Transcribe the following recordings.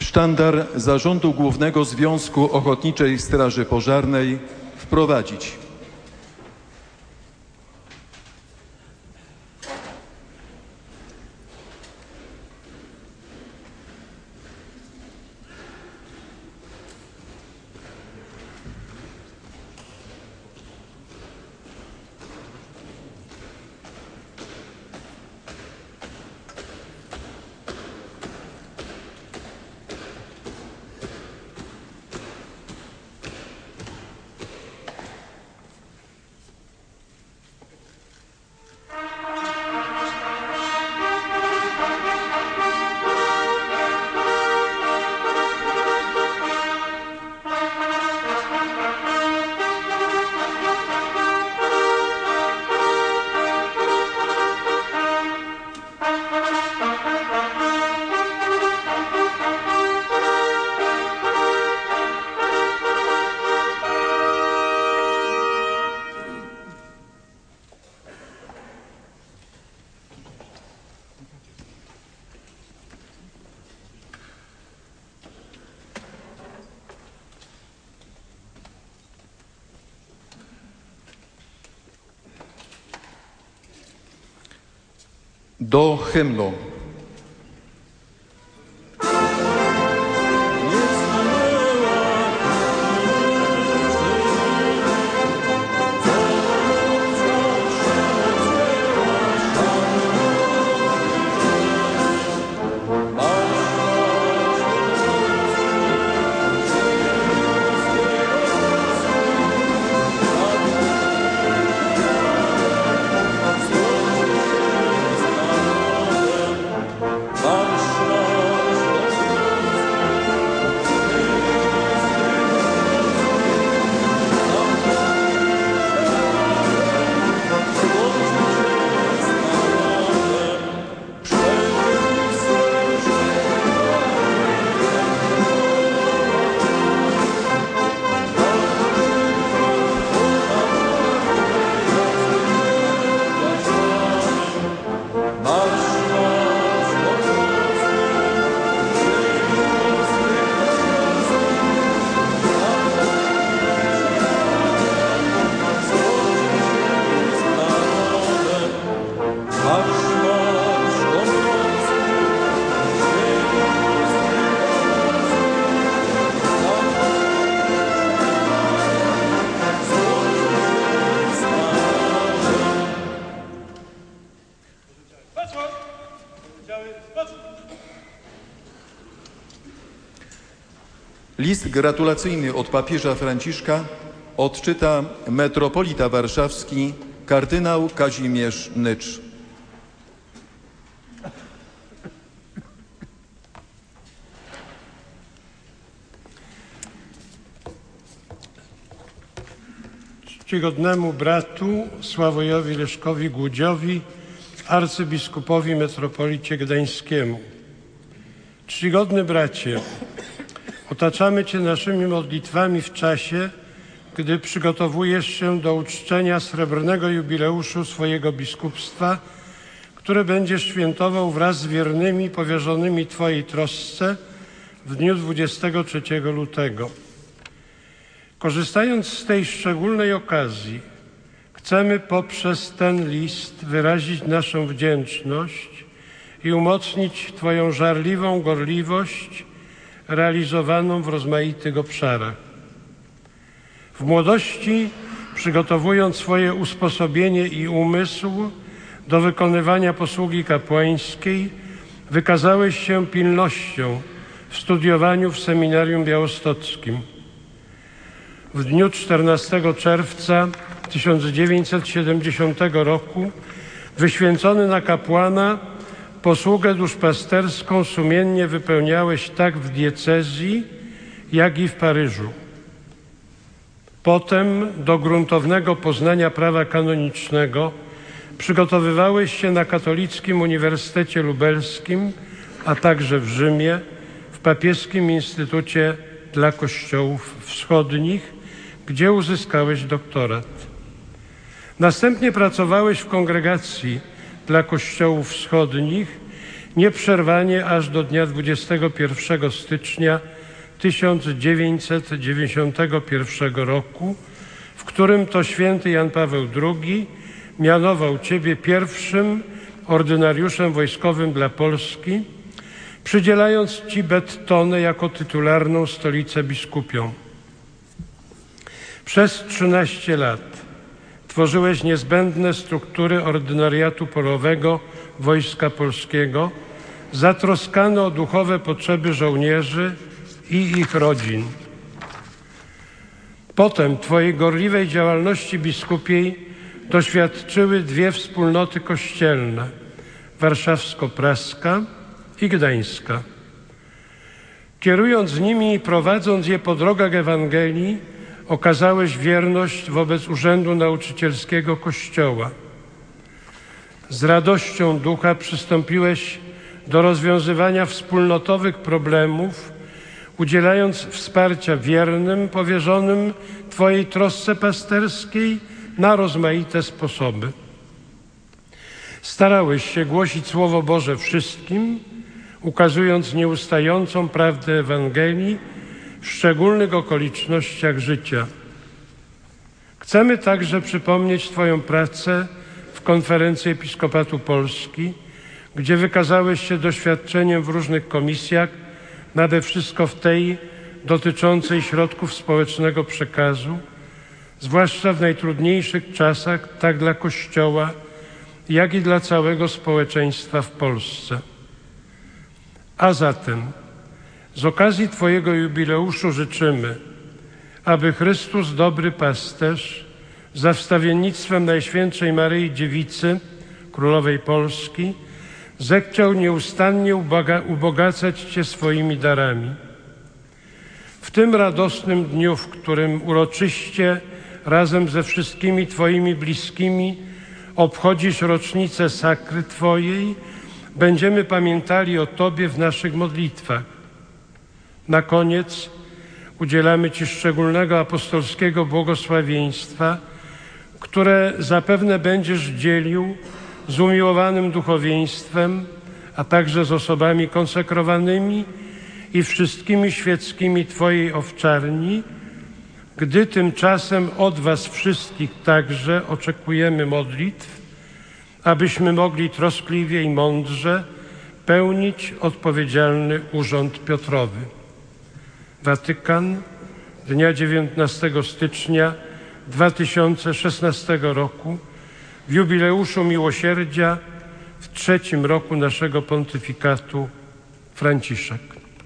sztandar Zarządu Głównego Związku Ochotniczej Straży Pożarnej wprowadzić. Do hymnu. List gratulacyjny od papieża Franciszka odczyta metropolita warszawski kardynał Kazimierz Nycz. Czcigodnemu bratu Sławojowi Leszkowi Głudziowi, arcybiskupowi metropolicie gdańskiemu. Czcigodny bracie, otaczamy Cię naszymi modlitwami w czasie, gdy przygotowujesz się do uczczenia srebrnego jubileuszu swojego biskupstwa, które będziesz świętował wraz z wiernymi powierzonymi Twojej trosce w dniu 23 lutego. Korzystając z tej szczególnej okazji, chcemy poprzez ten list wyrazić naszą wdzięczność i umocnić Twoją żarliwą gorliwość realizowaną w rozmaitych obszarach. W młodości, przygotowując swoje usposobienie i umysł do wykonywania posługi kapłańskiej, wykazałeś się pilnością w studiowaniu w seminarium białostockim. W dniu 14 czerwca 1970 roku wyświęcony na kapłana posługę duszpasterską sumiennie wypełniałeś tak w diecezji, jak i w Paryżu. Potem do gruntownego poznania prawa kanonicznego przygotowywałeś się na Katolickim Uniwersytecie Lubelskim, a także w Rzymie, w Papieskim Instytucie dla Kościołów Wschodnich, gdzie uzyskałeś doktorat. Następnie pracowałeś w Kongregacji dla Kościołów Wschodnich, nieprzerwanie aż do dnia 21 stycznia 1991 roku, w którym to święty Jan Paweł II mianował Ciebie pierwszym ordynariuszem wojskowym dla Polski, przydzielając Ci Bettonę jako tytularną stolicę biskupią. Przez 13 lat tworzyłeś niezbędne struktury ordynariatu polowego Wojska Polskiego, zatroskane o duchowe potrzeby żołnierzy i ich rodzin. Potem Twojej gorliwej działalności biskupiej doświadczyły dwie wspólnoty kościelne – warszawsko-praska i gdańska. Kierując nimi i prowadząc je po drogach Ewangelii, okazałeś wierność wobec urzędu nauczycielskiego Kościoła. Z radością ducha przystąpiłeś do rozwiązywania wspólnotowych problemów, udzielając wsparcia wiernym powierzonym Twojej trosce pasterskiej na rozmaite sposoby. Starałeś się głosić Słowo Boże wszystkim, ukazując nieustającą prawdę Ewangelii w szczególnych okolicznościach życia. Chcemy także przypomnieć Twoją pracę w Konferencji Episkopatu Polski, gdzie wykazałeś się doświadczeniem w różnych komisjach, nade wszystko w tej dotyczącej środków społecznego przekazu, zwłaszcza w najtrudniejszych czasach tak dla Kościoła, jak i dla całego społeczeństwa w Polsce. A zatem z okazji Twojego jubileuszu życzymy, aby Chrystus, dobry pasterz, za wstawiennictwem Najświętszej Maryi Dziewicy, Królowej Polski, zechciał nieustannie ubogacać Cię swoimi darami. W tym radosnym dniu, w którym uroczyście razem ze wszystkimi Twoimi bliskimi obchodzisz rocznicę sakry Twojej, będziemy pamiętali o Tobie w naszych modlitwach. Na koniec udzielamy Ci szczególnego apostolskiego błogosławieństwa, które zapewne będziesz dzielił z umiłowanym duchowieństwem, a także z osobami konsekrowanymi i wszystkimi świeckimi Twojej owczarni, gdy tymczasem od Was wszystkich także oczekujemy modlitw, abyśmy mogli troskliwie i mądrze pełnić odpowiedzialny urząd Piotrowy. Watykan, dnia 19 stycznia 2016 roku, w jubileuszu miłosierdzia w 3. roku naszego pontyfikatu, Franciszek.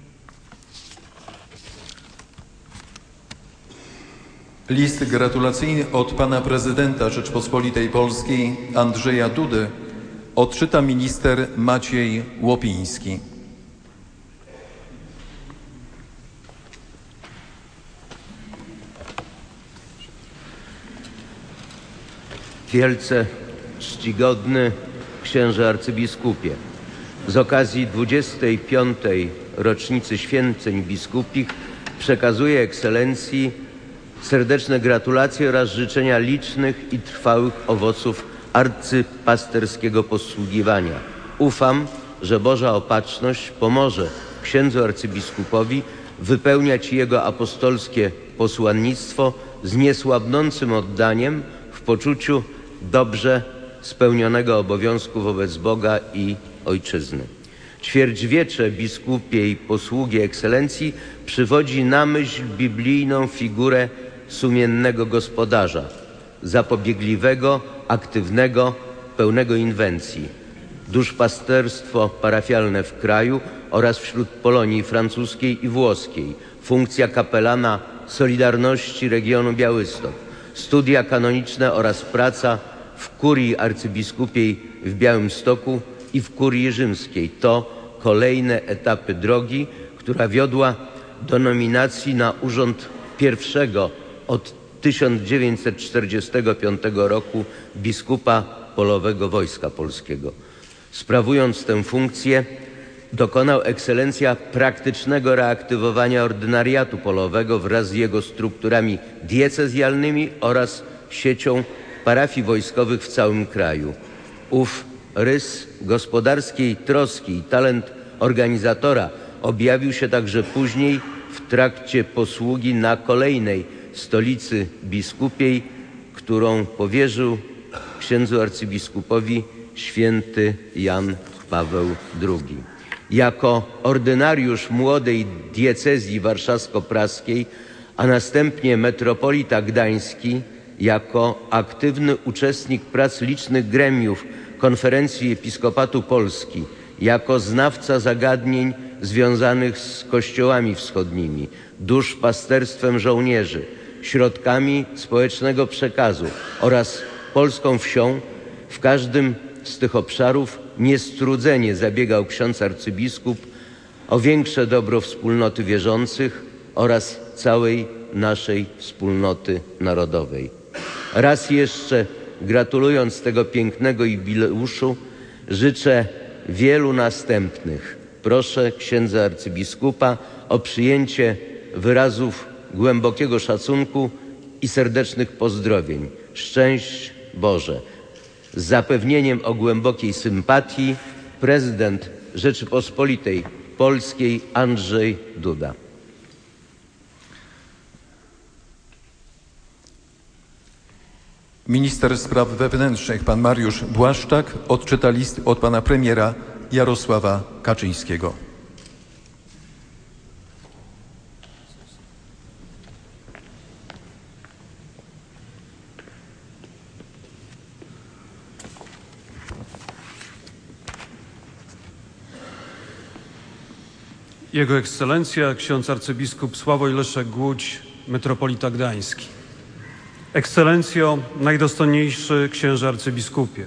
List gratulacyjny od pana prezydenta Rzeczpospolitej Polskiej Andrzeja Dudy odczyta minister Maciej Łopiński. Wielce czcigodny księże arcybiskupie, z okazji 25. rocznicy święceń biskupich przekazuję ekscelencji serdeczne gratulacje oraz życzenia licznych i trwałych owoców arcypasterskiego posługiwania. Ufam, że Boża opatrzność pomoże księdzu arcybiskupowi wypełniać jego apostolskie posłannictwo z niesłabnącym oddaniem w poczuciu dobrze spełnionego obowiązku wobec Boga i Ojczyzny. Ćwierćwiecze biskupiej posługi ekscelencji przywodzi na myśl biblijną figurę sumiennego gospodarza, zapobiegliwego, aktywnego, pełnego inwencji. Duszpasterstwo parafialne w kraju oraz wśród Polonii francuskiej i włoskiej, funkcja kapelana Solidarności regionu Białystok, studia kanoniczne oraz praca w kurii arcybiskupiej w Białymstoku i w kurii rzymskiej to kolejne etapy drogi, która wiodła do nominacji na urząd pierwszego od 1945 roku biskupa polowego Wojska Polskiego. Sprawując tę funkcję, dokonał ekscelencja praktycznego reaktywowania ordynariatu polowego wraz z jego strukturami diecezjalnymi oraz siecią parafii wojskowych w całym kraju. Ów Rys gospodarskiej troski i talent organizatora objawił się także później w trakcie posługi na kolejnej stolicy biskupiej, którą powierzył księdzu arcybiskupowi święty Jan Paweł II. Jako ordynariusz młodej diecezji warszawsko-praskiej, a następnie metropolita gdański, jako aktywny uczestnik prac licznych gremiów Konferencji Episkopatu Polski, jako znawca zagadnień związanych z kościołami wschodnimi, duszpasterstwem żołnierzy, środkami społecznego przekazu oraz polską wsią, w każdym z tych obszarów niestrudzenie zabiegał ksiądz arcybiskup o większe dobro wspólnoty wierzących oraz całej naszej wspólnoty narodowej. Raz jeszcze, gratulując tego pięknego jubileuszu, życzę wielu następnych. Proszę księdza arcybiskupa o przyjęcie wyrazów głębokiego szacunku i serdecznych pozdrowień. Szczęść Boże. Z zapewnieniem o głębokiej sympatii prezydent Rzeczypospolitej Polskiej Andrzej Duda. Minister spraw wewnętrznych pan Mariusz Błaszczak odczyta list od pana premiera Jarosława Kaczyńskiego. Jego Ekscelencja ksiądz arcybiskup Sławoj Leszek Głódź, metropolita gdański. Ekscelencjo, najdostojniejszy księże arcybiskupie.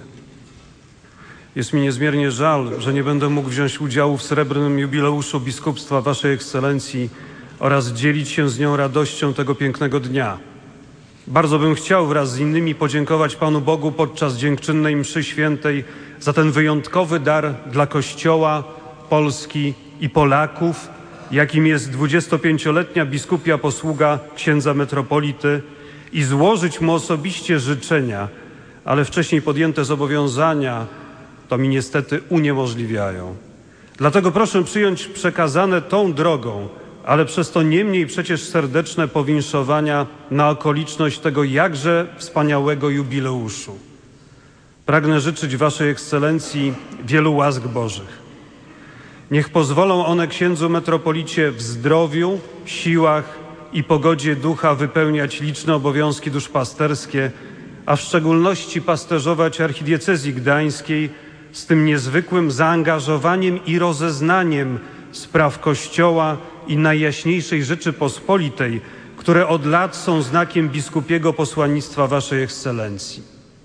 Jest mi niezmiernie żal, że nie będę mógł wziąć udziału w srebrnym jubileuszu biskupstwa Waszej Ekscelencji oraz dzielić się z nią radością tego pięknego dnia. Bardzo bym chciał wraz z innymi podziękować Panu Bogu podczas dziękczynnej mszy świętej za ten wyjątkowy dar dla Kościoła, Polski i Polaków, jakim jest 25-letnia biskupia posługa księdza metropolity, i złożyć mu osobiście życzenia, ale wcześniej podjęte zobowiązania to mi niestety uniemożliwiają. Dlatego proszę przyjąć przekazane tą drogą, ale przez to niemniej przecież serdeczne powinszowania na okoliczność tego jakże wspaniałego jubileuszu. Pragnę życzyć Waszej Ekscelencji wielu łask Bożych. Niech pozwolą one księdzu metropolicie w zdrowiu, siłach i pogodzie ducha wypełniać liczne obowiązki duszpasterskie, a w szczególności pasterzować archidiecezji gdańskiej z tym niezwykłym zaangażowaniem i rozeznaniem spraw Kościoła i Najjaśniejszej Rzeczypospolitej, które od lat są znakiem biskupiego posłannictwa Waszej Ekscelencji.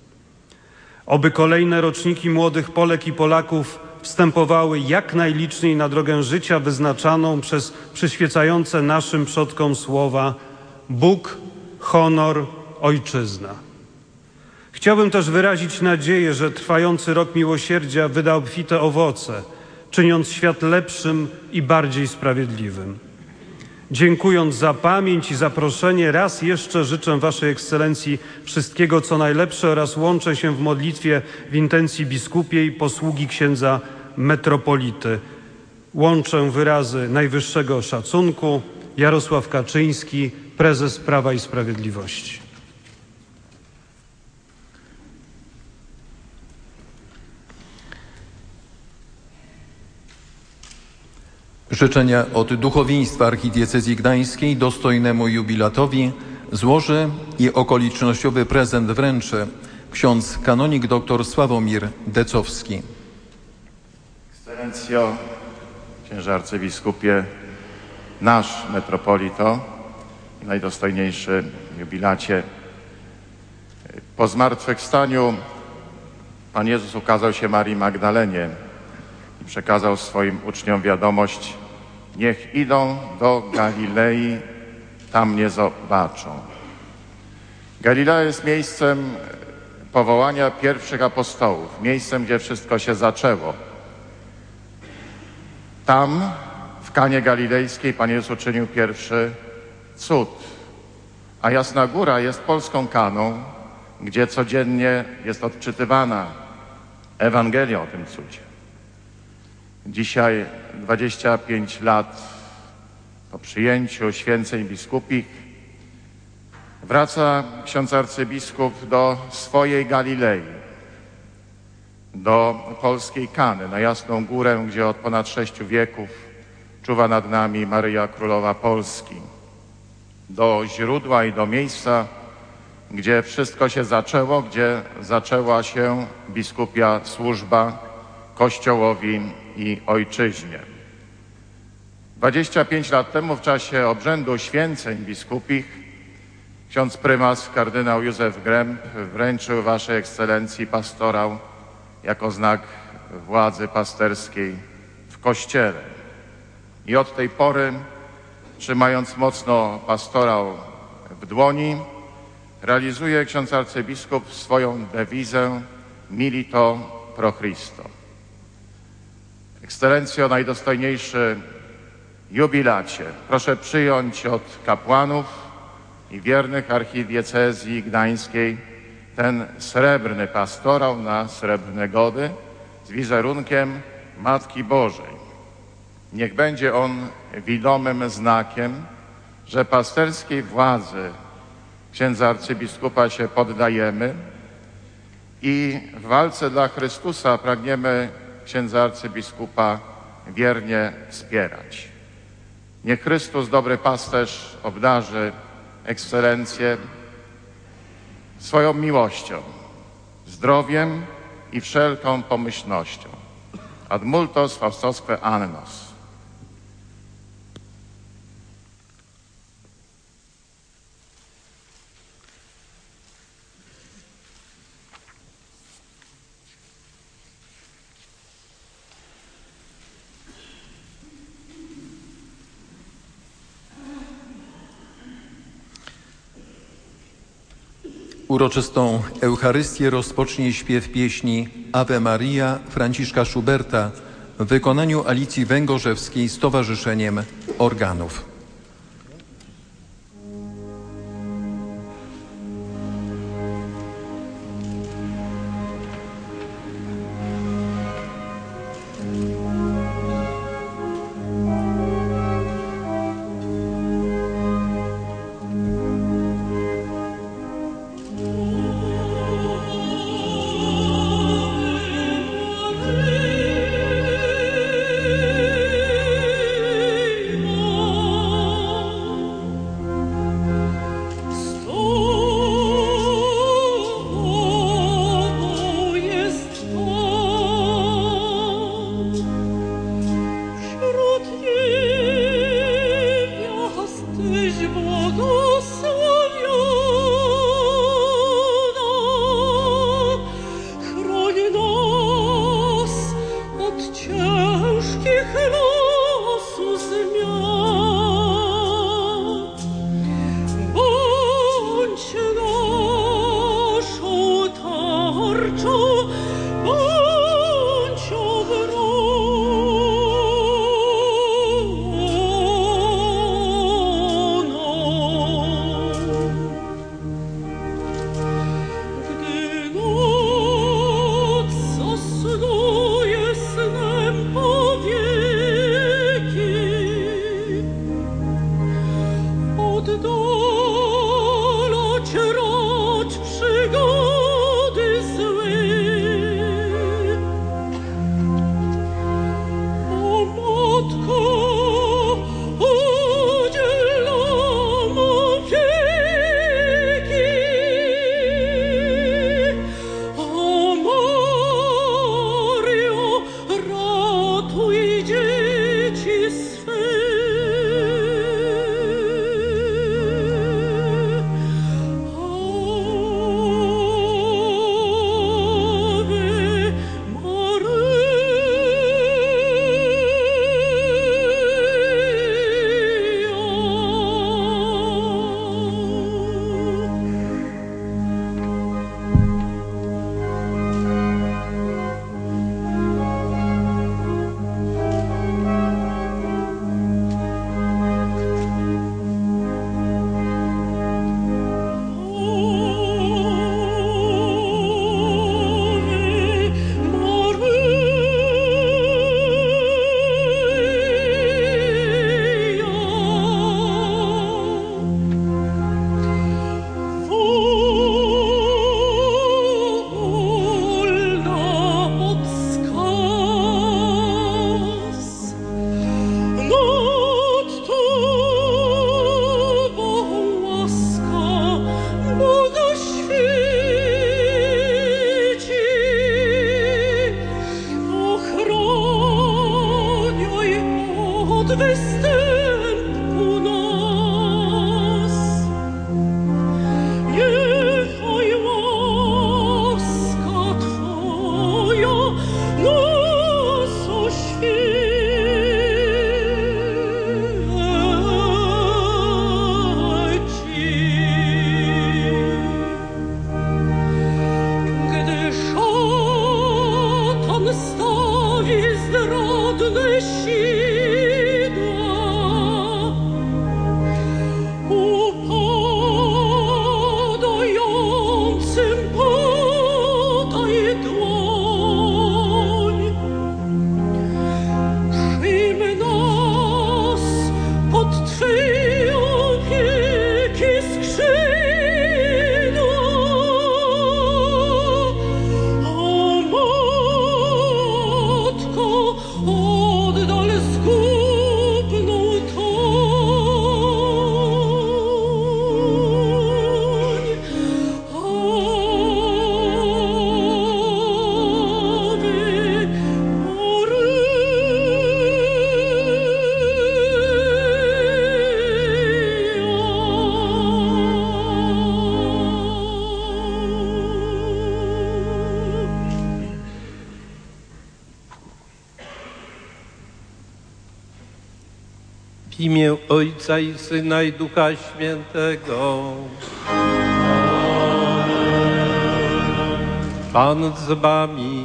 Oby kolejne roczniki młodych Polek i Polaków wstępowały jak najliczniej na drogę życia wyznaczaną przez przyświecające naszym przodkom słowa Bóg, honor, ojczyzna. Chciałbym też wyrazić nadzieję, że trwający rok miłosierdzia wyda obfite owoce, czyniąc świat lepszym i bardziej sprawiedliwym. Dziękując za pamięć i zaproszenie, raz jeszcze życzę Waszej Ekscelencji wszystkiego, co najlepsze oraz łączę się w modlitwie w intencji biskupiej posługi księdza metropolity. Łączę wyrazy najwyższego szacunku. Jarosław Kaczyński, prezes Prawa i Sprawiedliwości. Życzenia od duchowieństwa archidiecezji gdańskiej dostojnemu jubilatowi złoży i okolicznościowy prezent wręczy ksiądz kanonik dr Sławomir Decowski. Ekscelencjo, księże arcybiskupie, nasz metropolito, najdostojniejszy jubilacie, po zmartwychwstaniu Pan Jezus ukazał się Marii Magdalenie i przekazał swoim uczniom wiadomość: niech idą do Galilei, tam mnie zobaczą. Galilea jest miejscem powołania pierwszych apostołów, miejscem, gdzie wszystko się zaczęło. Tam, w Kanie Galilejskiej, Pan Jezus uczynił pierwszy cud, a Jasna Góra jest polską Kaną, gdzie codziennie jest odczytywana Ewangelię o tym cudzie. Dzisiaj 25 lat po przyjęciu święceń biskupich wraca ksiądz arcybiskup do swojej Galilei, do polskiej Kany, na Jasną Górę, gdzie od ponad 6 wieków czuwa nad nami Maryja Królowa Polski, do źródła i do miejsca, gdzie wszystko się zaczęło, gdzie zaczęła się biskupia służba Kościołowi i ojczyźnie. 25 lat temu w czasie obrzędu święceń biskupich ksiądz prymas kardynał Józef Gręb wręczył Waszej Ekscelencji pastorał jako znak władzy pasterskiej w Kościele. I od tej pory, trzymając mocno pastorał w dłoni, realizuje ksiądz arcybiskup swoją dewizę Milito pro Christo. Ekscelencjo, najdostojniejszy jubilacie, proszę przyjąć od kapłanów i wiernych archidiecezji gdańskiej ten srebrny pastorał na srebrne gody z wizerunkiem Matki Bożej. Niech będzie on widomym znakiem, że pasterskiej władzy księdza arcybiskupa się poddajemy i w walce dla Chrystusa pragniemy księdza arcybiskupa wiernie wspierać. Niech Chrystus, dobry pasterz, obdarzy Ekscelencję swoją miłością, zdrowiem i wszelką pomyślnością. Ad multos faustosque annos. Uroczystą Eucharystię rozpocznie śpiew pieśni Ave Maria Franciszka Schuberta w wykonaniu Alicji Węgorzewskiej z Towarzyszeniem Organów. Oh W imię Ojca i Syna i Ducha Świętego. Pan z wami.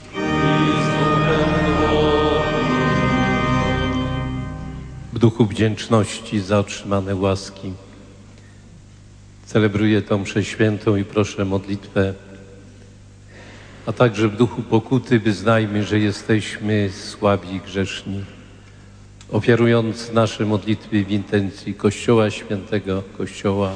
W duchu wdzięczności za otrzymane łaski celebruję tą mszę świętą i proszę modlitwę, a także w duchu pokuty wyznajmy, że jesteśmy słabi i grzeszni, ofiarując nasze modlitwy w intencji Kościoła Świętego, Kościoła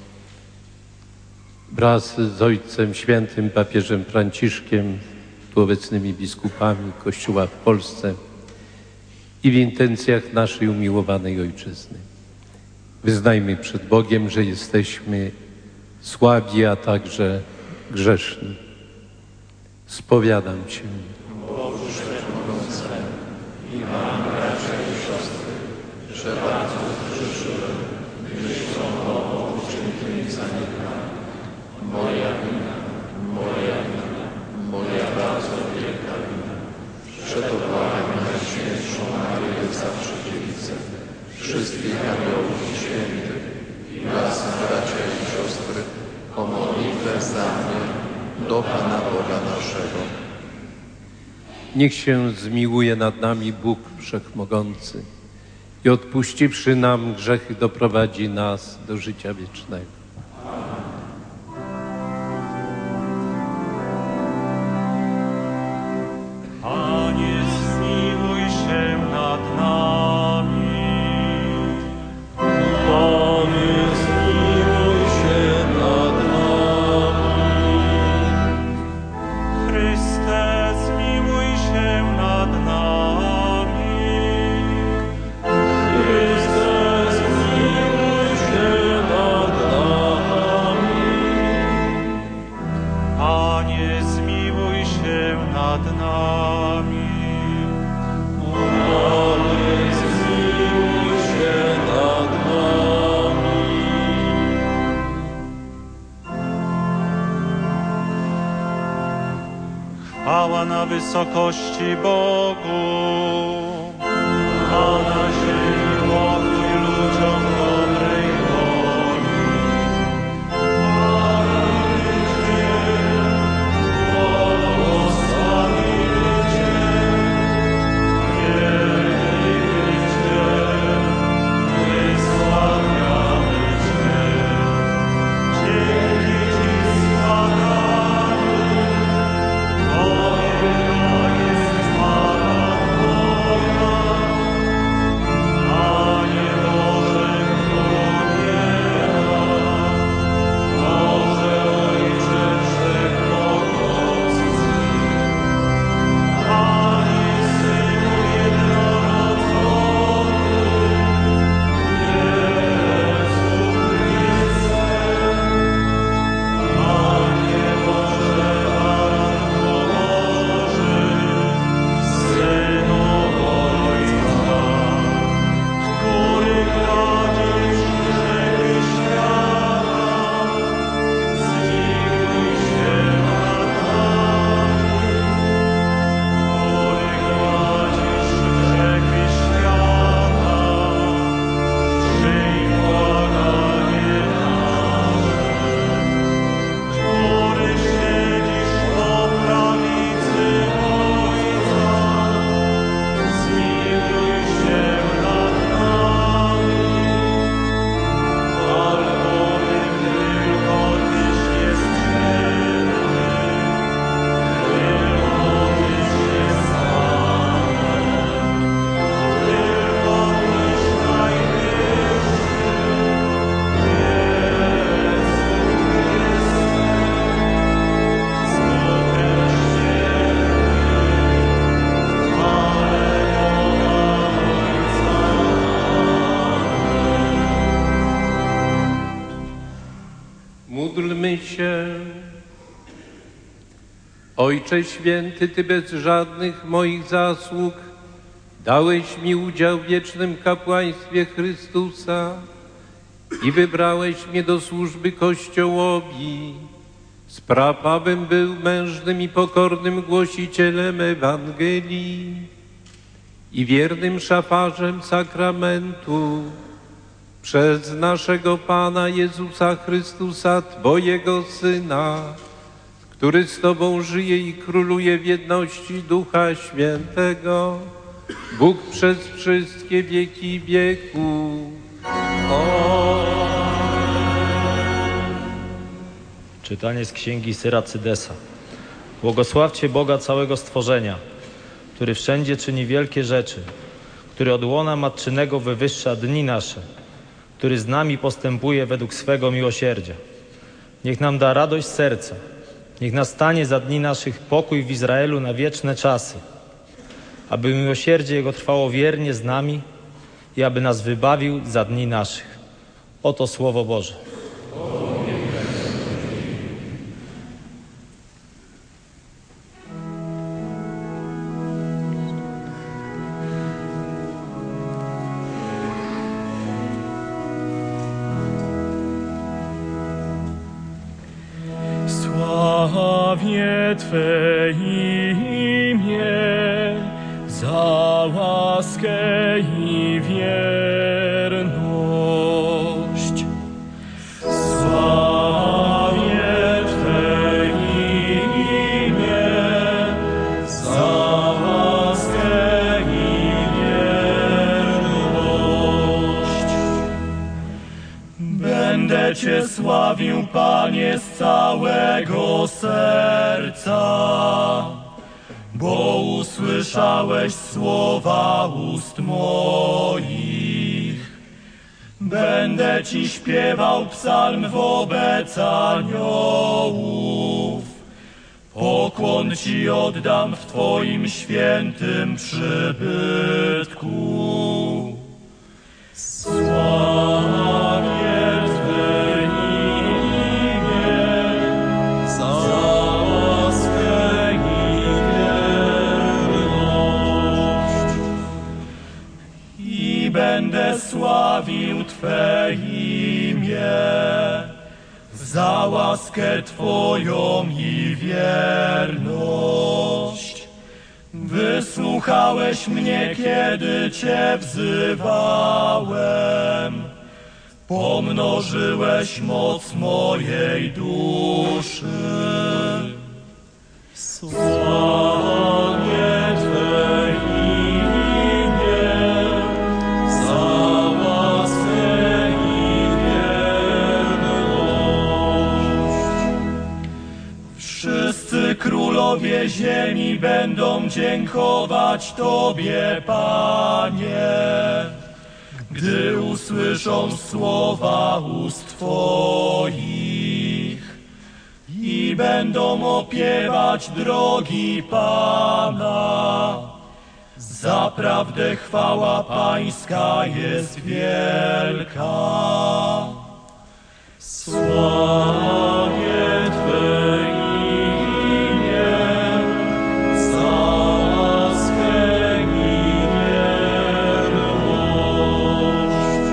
wraz z Ojcem Świętym, papieżem Franciszkiem, tu obecnymi biskupami Kościoła w Polsce i w intencjach naszej umiłowanej Ojczyzny. Wyznajmy przed Bogiem, że jesteśmy słabi, a także grzeszni. Spowiadam Cię. Boże Wszechmogący i Wam, bracia i siostry, że bardzo zgrzeszyłem myślą, mową, uczynkiem i zaniechałem. Moja wina, moja bardzo wielka wina. Przetobłagam Najświętszą Maryję, zawsze Dziewicę, wszystkich aniołów i świętych i was, bracia i siostry, o modlitwę za mnie do Pana Boga naszego. Niech się zmiłuje nad nami Bóg Wszechmogący i odpuściwszy nam grzechy, doprowadzi nas do życia wiecznego. Panie, zmiłuj się nad nami. Panie, zmiłuj się nad nami. Chryste, zmiłuj się nad nami. Chryste, zmiłuj się nad nami. Panie, zmiłuj się nad nami. Panie, zmiłuj się nad nami. Chwała na wysokości Bogu, a na ziemi pokój ludziom dobrej woli. Błogosławimy Cię, wielki Cię, wysławiamy Cię. Dzięki Ci składamy, bo wielka jest chwała Twoja. Panie Boże Królu Boże Ojcze Wszechmogący, Panie Synu Jednorodzony, Jezu Chryste, Panie Boże Baranku Boży, Synu Ojca, który gładzisz grzechy świata, zmiłuj się nad nami. Który gładzisz grzechy świata, przyjm błaganie nasze. Który siedzisz po prawicy Ojca, zmiłuj się nad nami. Albowiem tylko Tyś jest święty, tylko Tyś jest Panem, tylko Tyś najwyższy, Jezu Chryste. Z Duchem Świętym, chwale Boga Ojca. Módlmy się. Ojcze Święty, Ty bez żadnych moich zasług dałeś mi udział w wiecznym kapłaństwie Chrystusa i wybrałeś mnie do służby Kościołowi. Spraw, abym był mężnym i pokornym głosicielem Ewangelii. i wiernym szafarzem sakramentu przez naszego Pana Jezusa Chrystusa, Twojego Syna, który z Tobą żyje i króluje w jedności Ducha Świętego, Bóg przez wszystkie wieki wieków. Czytanie z Księgi Syracydesa. Błogosławcie Boga całego stworzenia, który wszędzie czyni wielkie rzeczy, który od łona matczynego wywyższa dni nasze, który z nami postępuje według swego miłosierdzia. Niech nam da radość serca, niech nastanie za dni naszych pokój w Izraelu na wieczne czasy, aby miłosierdzie Jego trwało wiernie z nami i aby nas wybawił za dni naszych. Oto Słowo Boże. Sławię Twe imię za łaskę i wierność. Sławię Twe imię za łaskę i wierność. Będę Cię sławił, Panie, z całego serca, bo usłyszałeś słowa ust moich. Będę Ci śpiewał psalm wobec aniołów. Pokłon Ci oddam w Twoim świętym przybytku. Sławię Twe imię za łaskę i wierność. I będę sławił Twe imię za łaskę Twoją i wierność. Wysłuchałeś mnie, kiedy Cię wzywałem. Pomnożyłeś moc mojej duszy. Sławię Twe imię za łaskę i wierność. Wszyscy królowie ziemi będą dziękować Tobie, Panie, gdy usłyszą słowa ust Twoich i będą opiewać drogi Pana. Zaprawdę chwała Pańska jest wielka. Sławię Twe imię za łaskę i wierność.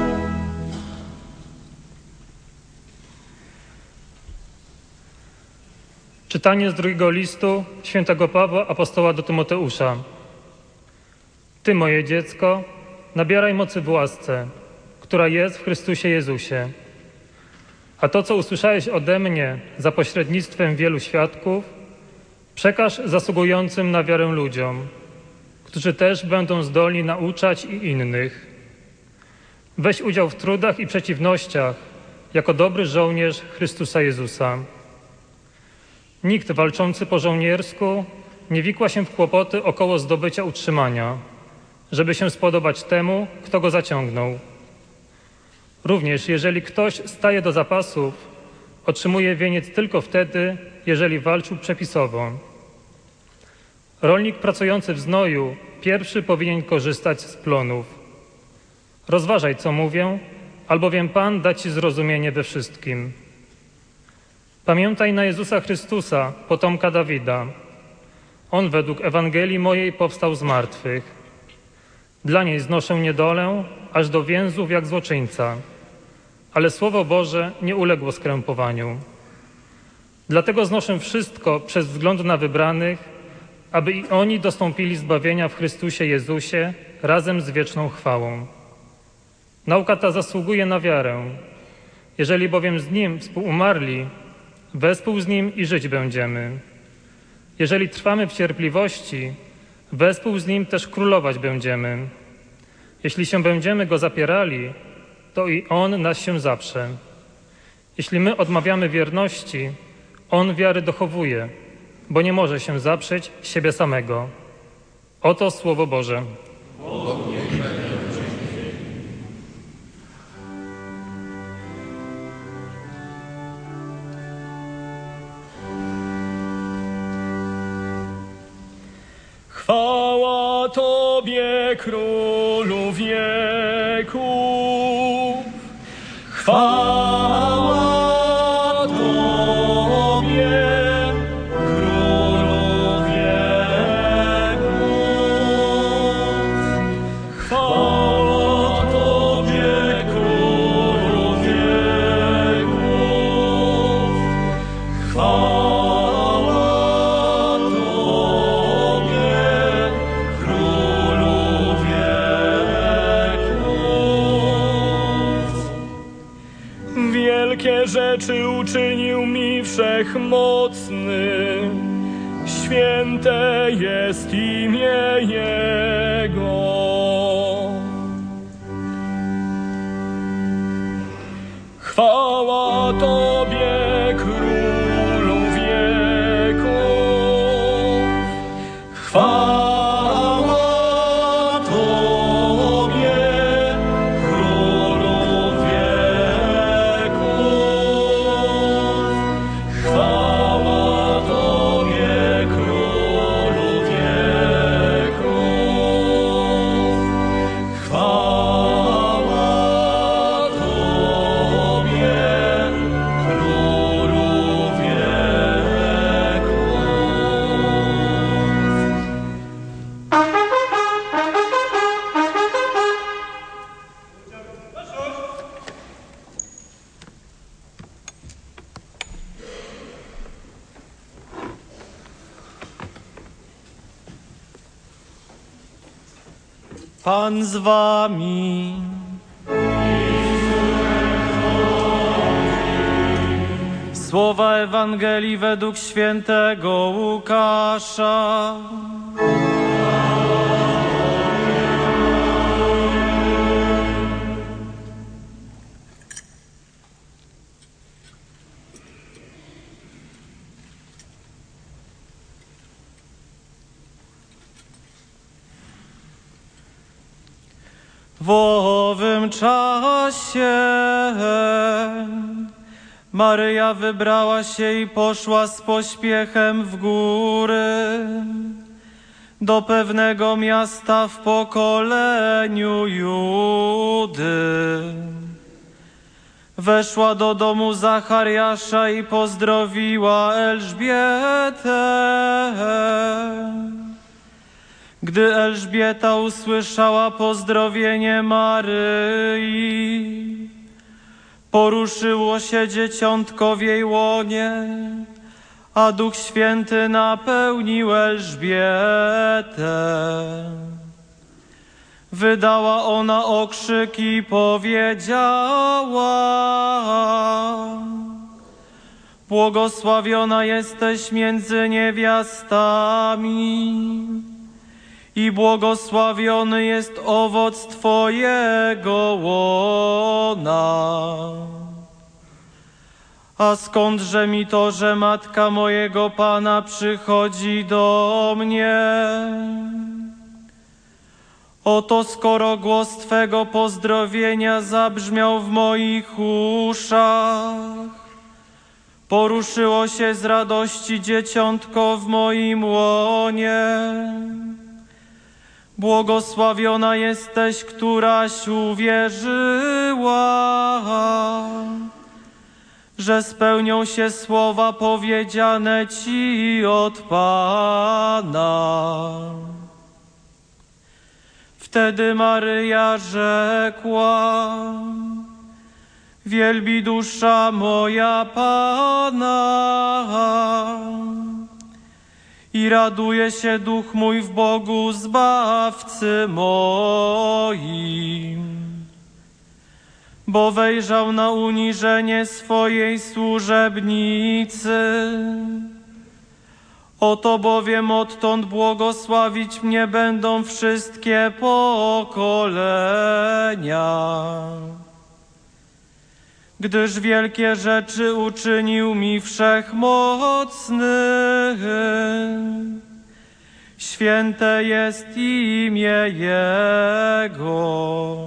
Czytanie z drugiego listu świętego Pawła apostoła do Tymoteusza. Ty, moje dziecko, nabieraj mocy w łasce, która jest w Chrystusie Jezusie. A to, co usłyszałeś ode mnie za pośrednictwem wielu świadków, przekaż zasługującym na wiarę ludziom, którzy też będą zdolni nauczać i innych. Weź udział w trudach i przeciwnościach jako dobry żołnierz Chrystusa Jezusa. Nikt walczący po żołniersku nie wikła się w kłopoty około zdobycia utrzymania, żeby się spodobać temu, kto go zaciągnął. Również jeżeli ktoś staje do zapasów, otrzymuje wieniec tylko wtedy, jeżeli walczył przepisowo. Rolnik pracujący w znoju pierwszy powinien korzystać z plonów. Rozważaj, co mówię, albowiem Pan da Ci zrozumienie we wszystkim. Pamiętaj na Jezusa Chrystusa, potomka Dawida. On według Ewangelii mojej powstał z martwych. Dla niej znoszę niedolę, aż do więzów jak złoczyńca. Ale Słowo Boże nie uległo skrępowaniu. Dlatego znoszę wszystko przez wzgląd na wybranych, aby i oni dostąpili zbawienia w Chrystusie Jezusie razem z wieczną chwałą. Nauka ta zasługuje na wiarę. Jeżeli bowiem z Nim współumarli, wespół z Nim i żyć będziemy. Jeżeli trwamy w cierpliwości, wespół z Nim też królować będziemy. Jeśli się będziemy Go zapierali, to i On nas się zaprze. Jeśli my odmawiamy wierności, On wiary dochowuje, bo nie może się zaprzeć siebie samego. Oto Słowo Boże. Chwała Tobie, Królu wieków. Chwała Tobie, Królu wieków. Chwała Tobie, Królu wieków. Chwała rzeczy uczynił mi Wszechmocny, święte jest imię Jego. Chwała Tobie, Królu wieków. Chwała Pan z wami. Słowa Ewangelii według świętego Łukasza. W owym czasie Maryja wybrała się i poszła z pośpiechem w góry do pewnego miasta w pokoleniu Judy. Weszła do domu Zachariasza i pozdrowiła Elżbietę. Gdy Elżbieta usłyszała pozdrowienie Maryi, poruszyło się dzieciątko w jej łonie, a Duch Święty napełnił Elżbietę. Wydała ona okrzyk i powiedziała: błogosławiona jesteś między niewiastami i błogosławiony jest owoc Twojego łona. A skądże mi to, że matka mojego Pana przychodzi do mnie? Oto skoro głos Twego pozdrowienia zabrzmiał w moich uszach, poruszyło się z radości dzieciątko w moim łonie. Błogosławiona jesteś, któraś uwierzyła, że spełnią się słowa powiedziane Ci od Pana. Wtedy Maryja rzekła: wielbi dusza moja Pana I raduje się duch mój w Bogu Zbawcy moim, bo wejrzał na uniżenie swojej służebnicy. Oto bowiem odtąd błogosławić mnie będą wszystkie pokolenia, gdyż wielkie rzeczy uczynił mi Wszechmocny. Święte jest imię Jego,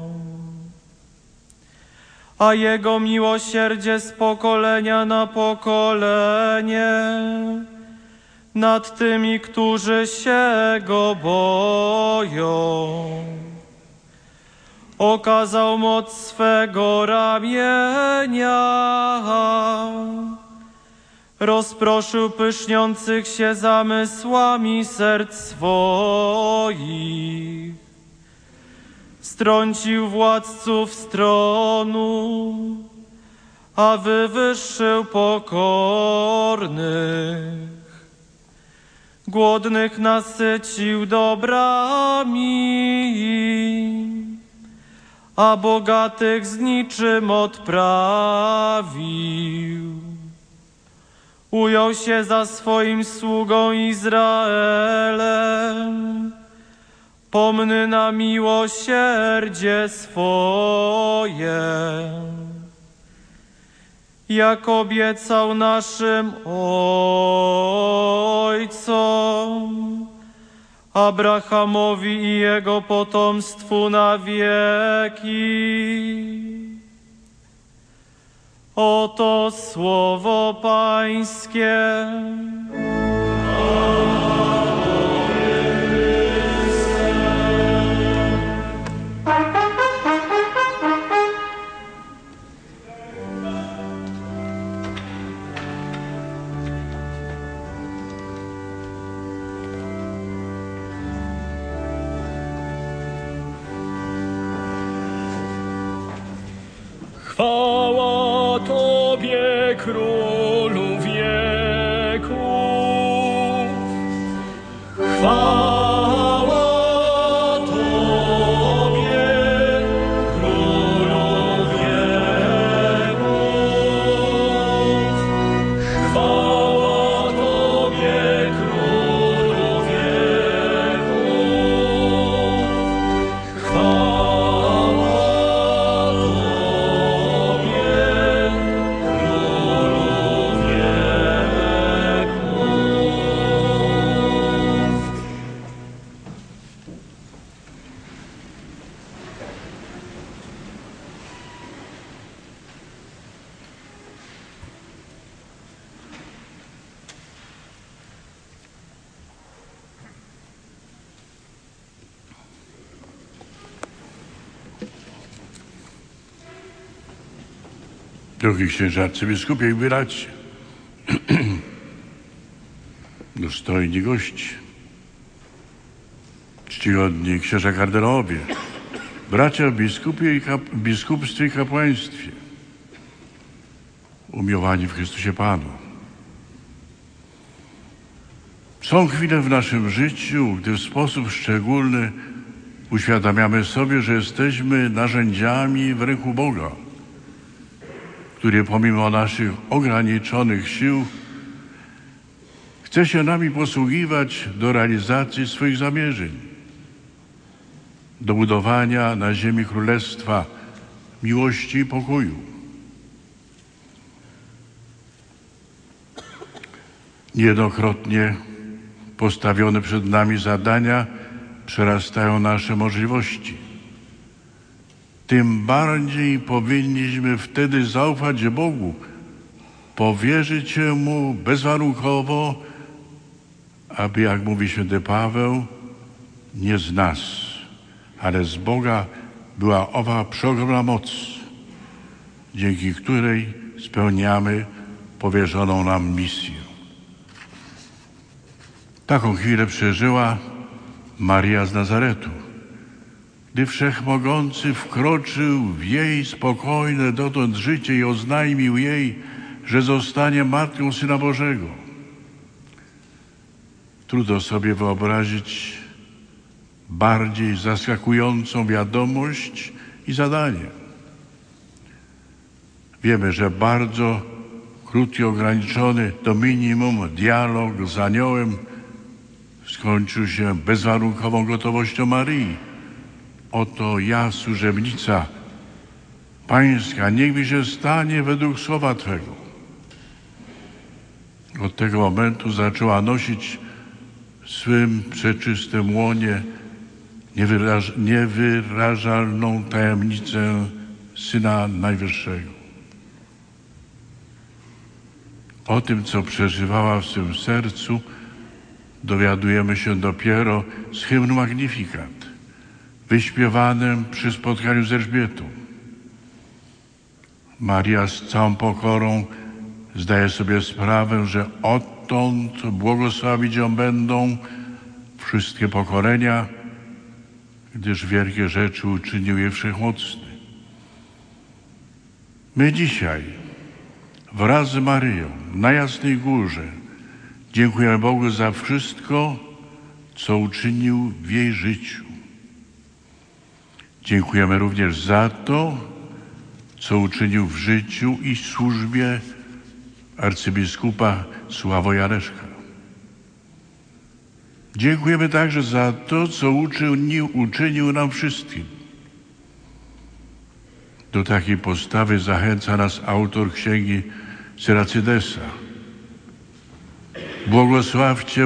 a Jego miłosierdzie z pokolenia na pokolenie nad tymi, którzy się Go boją. Okazał moc swego ramienia, rozproszył pyszniących się zamysłami serc swoich, strącił władców z tronu, a wywyższył pokornych. Głodnych nasycił dobrami, a bogatych z niczym odprawił. Ujął się za swoim sługą Izraelem, pomny na miłosierdzie swoje, jak obiecał naszym ojcom, Abrahamowi i jego potomstwu na wieki. Oto słowo Pańskie. Chwała Tobie, Królu wieków. Chwała Tobie, Królu wieków. Chwała Tobie, Królu wieków. Chwała Drogi księże arcybiskupie i bracie, dostojni gości, czcigodni księża kardynalowie, bracia w biskupstwie i kapłaństwie, umiłowani w Chrystusie Panu. Są chwile w naszym życiu, gdy w sposób szczególny uświadamiamy sobie, że jesteśmy narzędziami w ręku Boga, który pomimo naszych ograniczonych sił chce się nami posługiwać do realizacji swoich zamierzeń, do budowania na ziemi królestwa miłości i pokoju. Niejednokrotnie postawione przed nami zadania przerastają nasze możliwości. Tym bardziej powinniśmy wtedy zaufać Bogu, powierzyć się Mu bezwarunkowo, aby, jak mówi święty Paweł, nie z nas, ale z Boga była owa przeogromna moc, dzięki której spełniamy powierzoną nam misję. Taką chwilę przeżyła Maria z Nazaretu, gdy Wszechmogący wkroczył w jej spokojne dotąd życie i oznajmił jej, że zostanie matką Syna Bożego, Trudno sobie wyobrazić bardziej zaskakującą wiadomość i zadanie. Wiemy, że bardzo krótki, ograniczony do minimum dialog z aniołem skończył się bezwarunkową gotowością Maryi. Oto ja, służebnica Pańska, niech mi się stanie według słowa Twego. Od tego momentu zaczęła nosić w swym przeczystym łonie niewyrażalną tajemnicę Syna Najwyższego. O tym, co przeżywała w swym sercu, dowiadujemy się dopiero z hymnu Magnificat, wyśpiewanym przy spotkaniu z Elżbietą. Maria z całą pokorą zdaje sobie sprawę, że odtąd błogosławić ją będą wszystkie pokolenia, gdyż wielkie rzeczy uczynił jej Wszechmocny. My dzisiaj wraz z Maryją na Jasnej Górze dziękujemy Bogu za wszystko, co uczynił w jej życiu. Dziękujemy również za to, co uczynił w życiu i służbie arcybiskupa Sławoja Leszka. Dziękujemy także za to, co uczynił nam wszystkim. Do takiej postawy zachęca nas autor księgi Syracydesa. Błogosławcie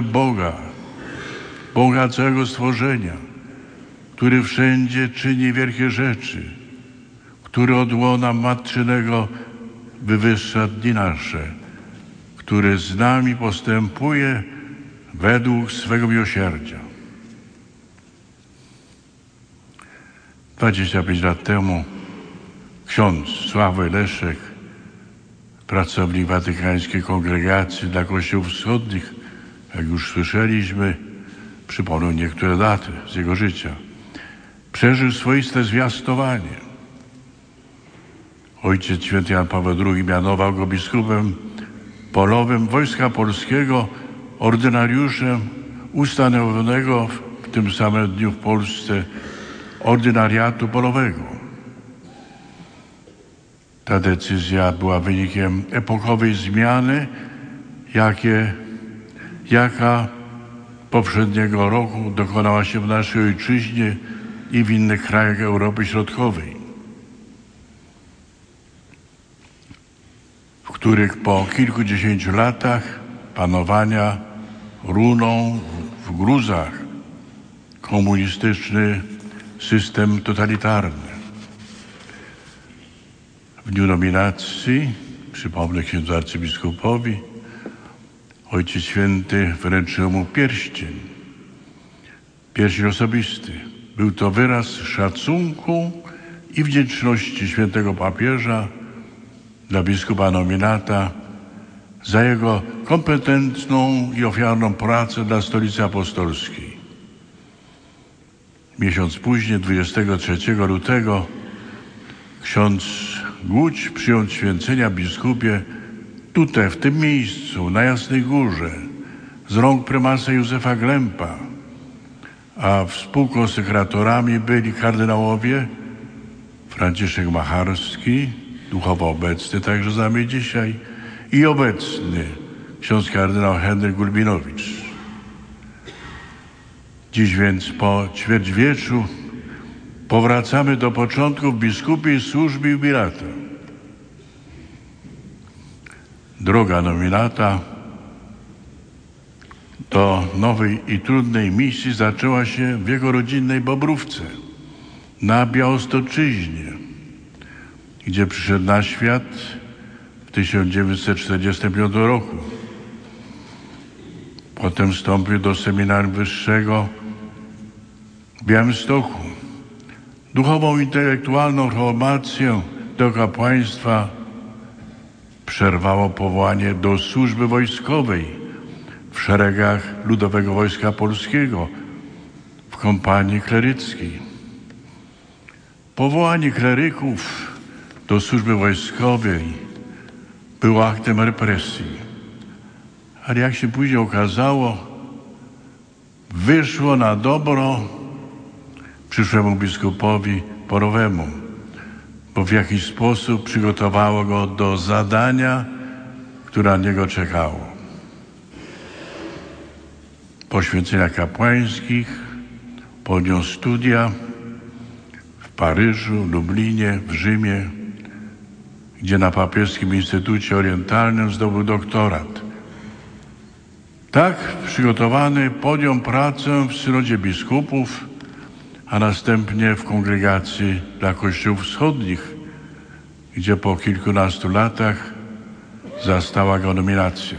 Boga całego stworzenia, który wszędzie czyni wielkie rzeczy, który od łona matczynego wywyższa dni nasze, który z nami postępuje według swego miłosierdzia. 25 lat temu ksiądz Sławoj Leszek, pracownik Watykańskiej Kongregacji dla Kościołów Wschodnich, jak już słyszeliśmy, przypomnę niektóre daty z jego życia, przeżył swoiste zwiastowanie. Ojciec Święty Jan Paweł II mianował go biskupem polowym Wojska Polskiego, ordynariuszem ustanowionego w tym samym dniu w Polsce ordynariatu polowego. Ta decyzja była wynikiem epokowej zmiany, jaka poprzedniego roku dokonała się w naszej ojczyźnie i w innych krajach Europy Środkowej, w których po kilkudziesięciu latach panowania runął w gruzach komunistyczny system totalitarny. W dniu nominacji, przypomnę księdzu arcybiskupowi, Ojciec Święty wręczył mu pierścień osobisty. Był to wyraz szacunku i wdzięczności świętego papieża dla biskupa nominata za jego kompetentną i ofiarną pracę dla Stolicy Apostolskiej. Miesiąc później, 23 lutego, ksiądz Głódź przyjął święcenia biskupie tutaj, w tym miejscu, na Jasnej Górze, z rąk prymasa Józefa Grępa, a współkonsekratorami byli kardynałowie Franciszek Macharski, duchowo obecny także z nami dzisiaj, i obecny ksiądz kardynał Henryk Gulbinowicz. Dziś więc po ćwierćwieczu powracamy do początków biskupiej służby jubilata. Droga nominata do nowej i trudnej misji zaczęła się w jego rodzinnej Bobrówce, na Białostoczyźnie, gdzie przyszedł na świat w 1945 roku. Potem wstąpił do seminarium wyższego w Białymstoku. Duchową, intelektualną formację do kapłaństwa przerwało powołanie do służby wojskowej w szeregach Ludowego Wojska Polskiego w kompanii kleryckiej. Powołanie kleryków do służby wojskowej było aktem represji. Ale jak się później okazało, wyszło na dobro przyszłemu biskupowi Polowemu, bo w jakiś sposób przygotowało go do zadania, które na niego czekało. Poświęcenia kapłańskich, podjął studia w Paryżu, Lublinie, w Rzymie, gdzie na Papieskim Instytucie Orientalnym zdobył doktorat. Tak przygotowany podjął pracę w synodzie biskupów, a następnie w kongregacji dla kościołów wschodnich, gdzie po kilkunastu latach zastała go nominacja.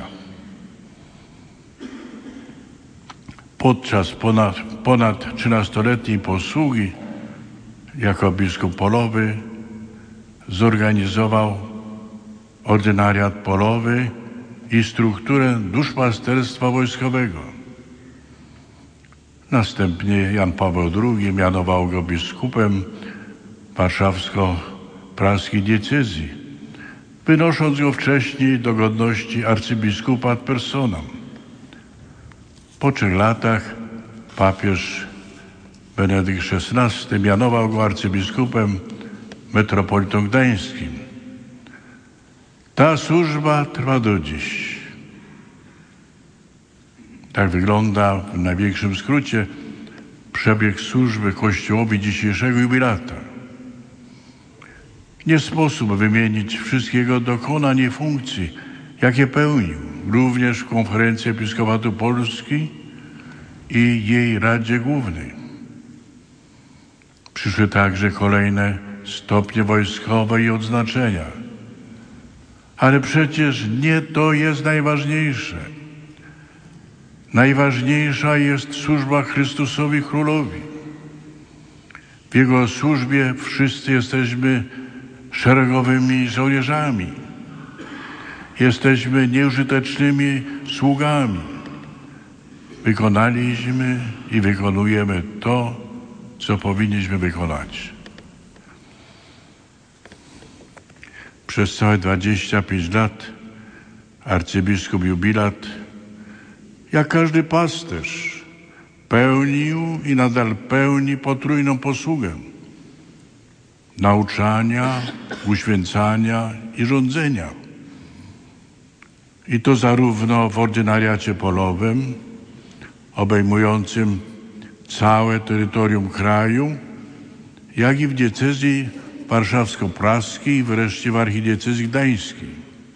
Podczas ponad 13-letniej posługi jako biskup polowy zorganizował ordynariat polowy i strukturę duszpasterstwa wojskowego. Następnie Jan Paweł II mianował go biskupem warszawsko-praskiej diecezji, wynosząc go wcześniej do godności arcybiskupa ad personam. Po 3 latach papież Benedykt XVI mianował go arcybiskupem metropolitą gdańskim. Ta służba trwa do dziś. Tak wygląda w największym skrócie przebieg służby Kościołowi dzisiejszego jubilata. Nie sposób wymienić wszystkiego dokonań i funkcji, jakie pełnił, również w Konferencji Episkopatu Polski i jej Radzie Głównej. Przyszły także kolejne stopnie wojskowe i odznaczenia. Ale przecież nie to jest najważniejsze. Najważniejsza jest służba Chrystusowi Królowi. W Jego służbie wszyscy jesteśmy szeregowymi żołnierzami. Jesteśmy nieużytecznymi sługami. Wykonaliśmy i wykonujemy to, co powinniśmy wykonać. Przez całe 25 lat arcybiskup jubilat, jak każdy pasterz, pełnił i nadal pełni potrójną posługę nauczania, uświęcania i rządzenia. I to zarówno w ordynariacie polowym, obejmującym całe terytorium kraju, jak i w diecezji warszawsko-praskiej i wreszcie w archidiecezji gdańskiej.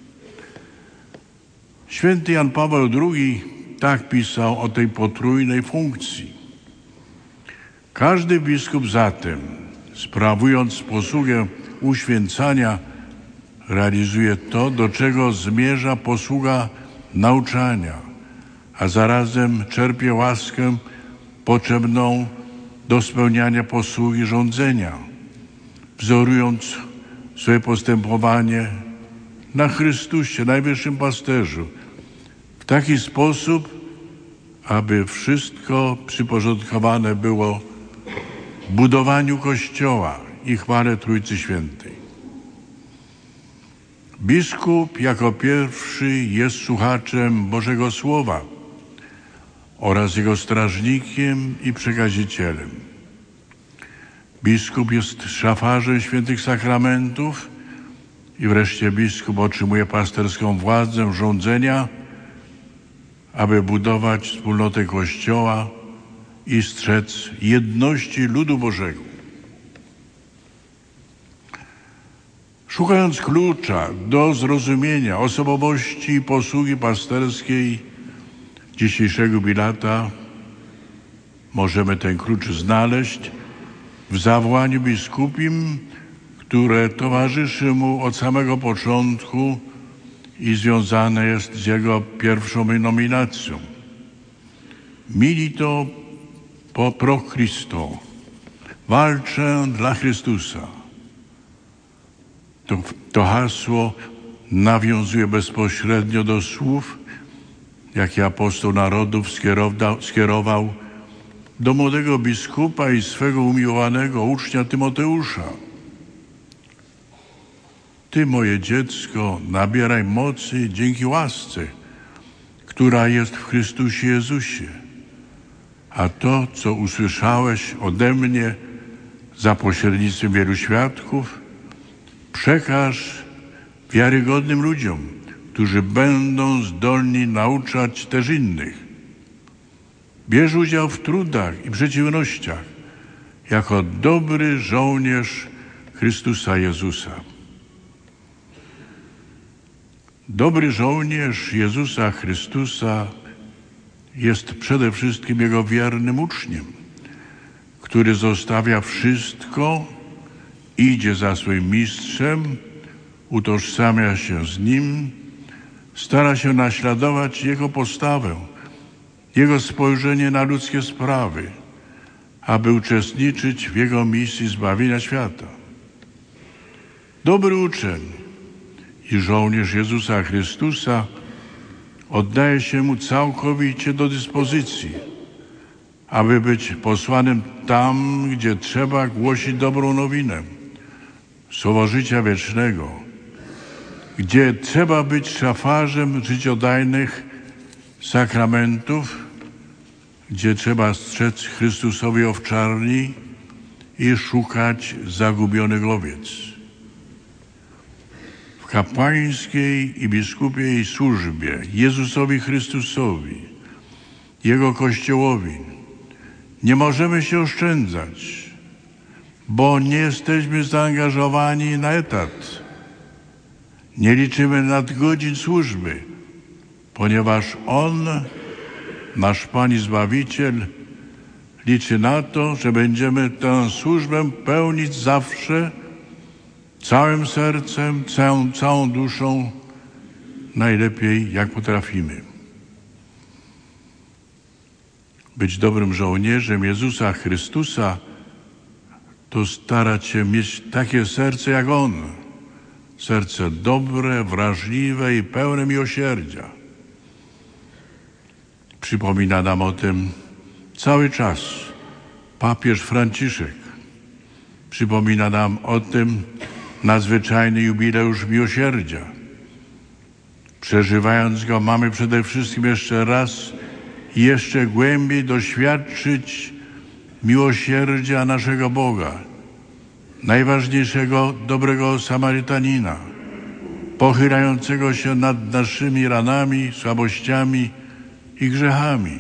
Święty Jan Paweł II tak pisał o tej potrójnej funkcji. Każdy biskup zatem, sprawując posługę uświęcania, realizuje to, do czego zmierza posługa nauczania, a zarazem czerpie łaskę potrzebną do spełniania posługi rządzenia, wzorując swoje postępowanie na Chrystusie, najwyższym pasterzu, w taki sposób, aby wszystko przyporządkowane było budowaniu Kościoła i chwale Trójcy Świętej. Biskup jako pierwszy jest słuchaczem Bożego Słowa oraz jego strażnikiem i przekazicielem. Biskup jest szafarzem świętych sakramentów i wreszcie biskup otrzymuje pasterską władzę rządzenia, aby budować wspólnotę Kościoła i strzec jedności ludu Bożego. Szukając klucza do zrozumienia osobowości i posługi pasterskiej dzisiejszego jubilata, możemy ten klucz znaleźć w zawołaniu biskupim, które towarzyszy mu od samego początku i związane jest z jego pierwszą nominacją. Milito pro Christo. Walczę dla Chrystusa. To hasło nawiązuje bezpośrednio do słów, jakie apostoł narodów skierował do młodego biskupa i swego umiłowanego ucznia Tymoteusza. Ty, moje dziecko, nabieraj mocy dzięki łasce, która jest w Chrystusie Jezusie. a to, co usłyszałeś ode mnie za pośrednictwem wielu świadków, przekaż wiarygodnym ludziom, którzy będą zdolni nauczać też innych. Bierz udział w trudach i przeciwnościach jako dobry żołnierz Chrystusa Jezusa. Dobry żołnierz Jezusa Chrystusa jest przede wszystkim Jego wiernym uczniem, który zostawia wszystko, idzie za swoim mistrzem, utożsamia się z Nim, stara się naśladować Jego postawę, Jego spojrzenie na ludzkie sprawy, aby uczestniczyć w Jego misji zbawienia świata. Dobry uczeń i żołnierz Jezusa Chrystusa oddaje się Mu całkowicie do dyspozycji, aby być posłanym tam, gdzie trzeba głosić dobrą nowinę, słowo życia wiecznego, gdzie trzeba być szafarzem życiodajnych sakramentów, gdzie trzeba strzec Chrystusowej owczarni i szukać zagubionych owiec. W kapłańskiej i biskupiej służbie Jezusowi Chrystusowi, Jego Kościołowi nie możemy się oszczędzać, bo nie jesteśmy zaangażowani na etat. Nie liczymy nadgodzin służby, ponieważ On, nasz Pan i Zbawiciel, liczy na to, że będziemy tę służbę pełnić zawsze, całym sercem, całą duszą, najlepiej jak potrafimy. Być dobrym żołnierzem Jezusa Chrystusa to starać się mieć takie serce jak On. Serce dobre, wrażliwe i pełne miłosierdzia. Przypomina nam o tym cały czas papież Franciszek. Przypomina nam o tym nadzwyczajny jubileusz miłosierdzia. Przeżywając go, mamy przede wszystkim jeszcze raz i jeszcze głębiej doświadczyć miłosierdzia naszego Boga, najważniejszego dobrego Samarytanina, pochylającego się nad naszymi ranami, słabościami i grzechami.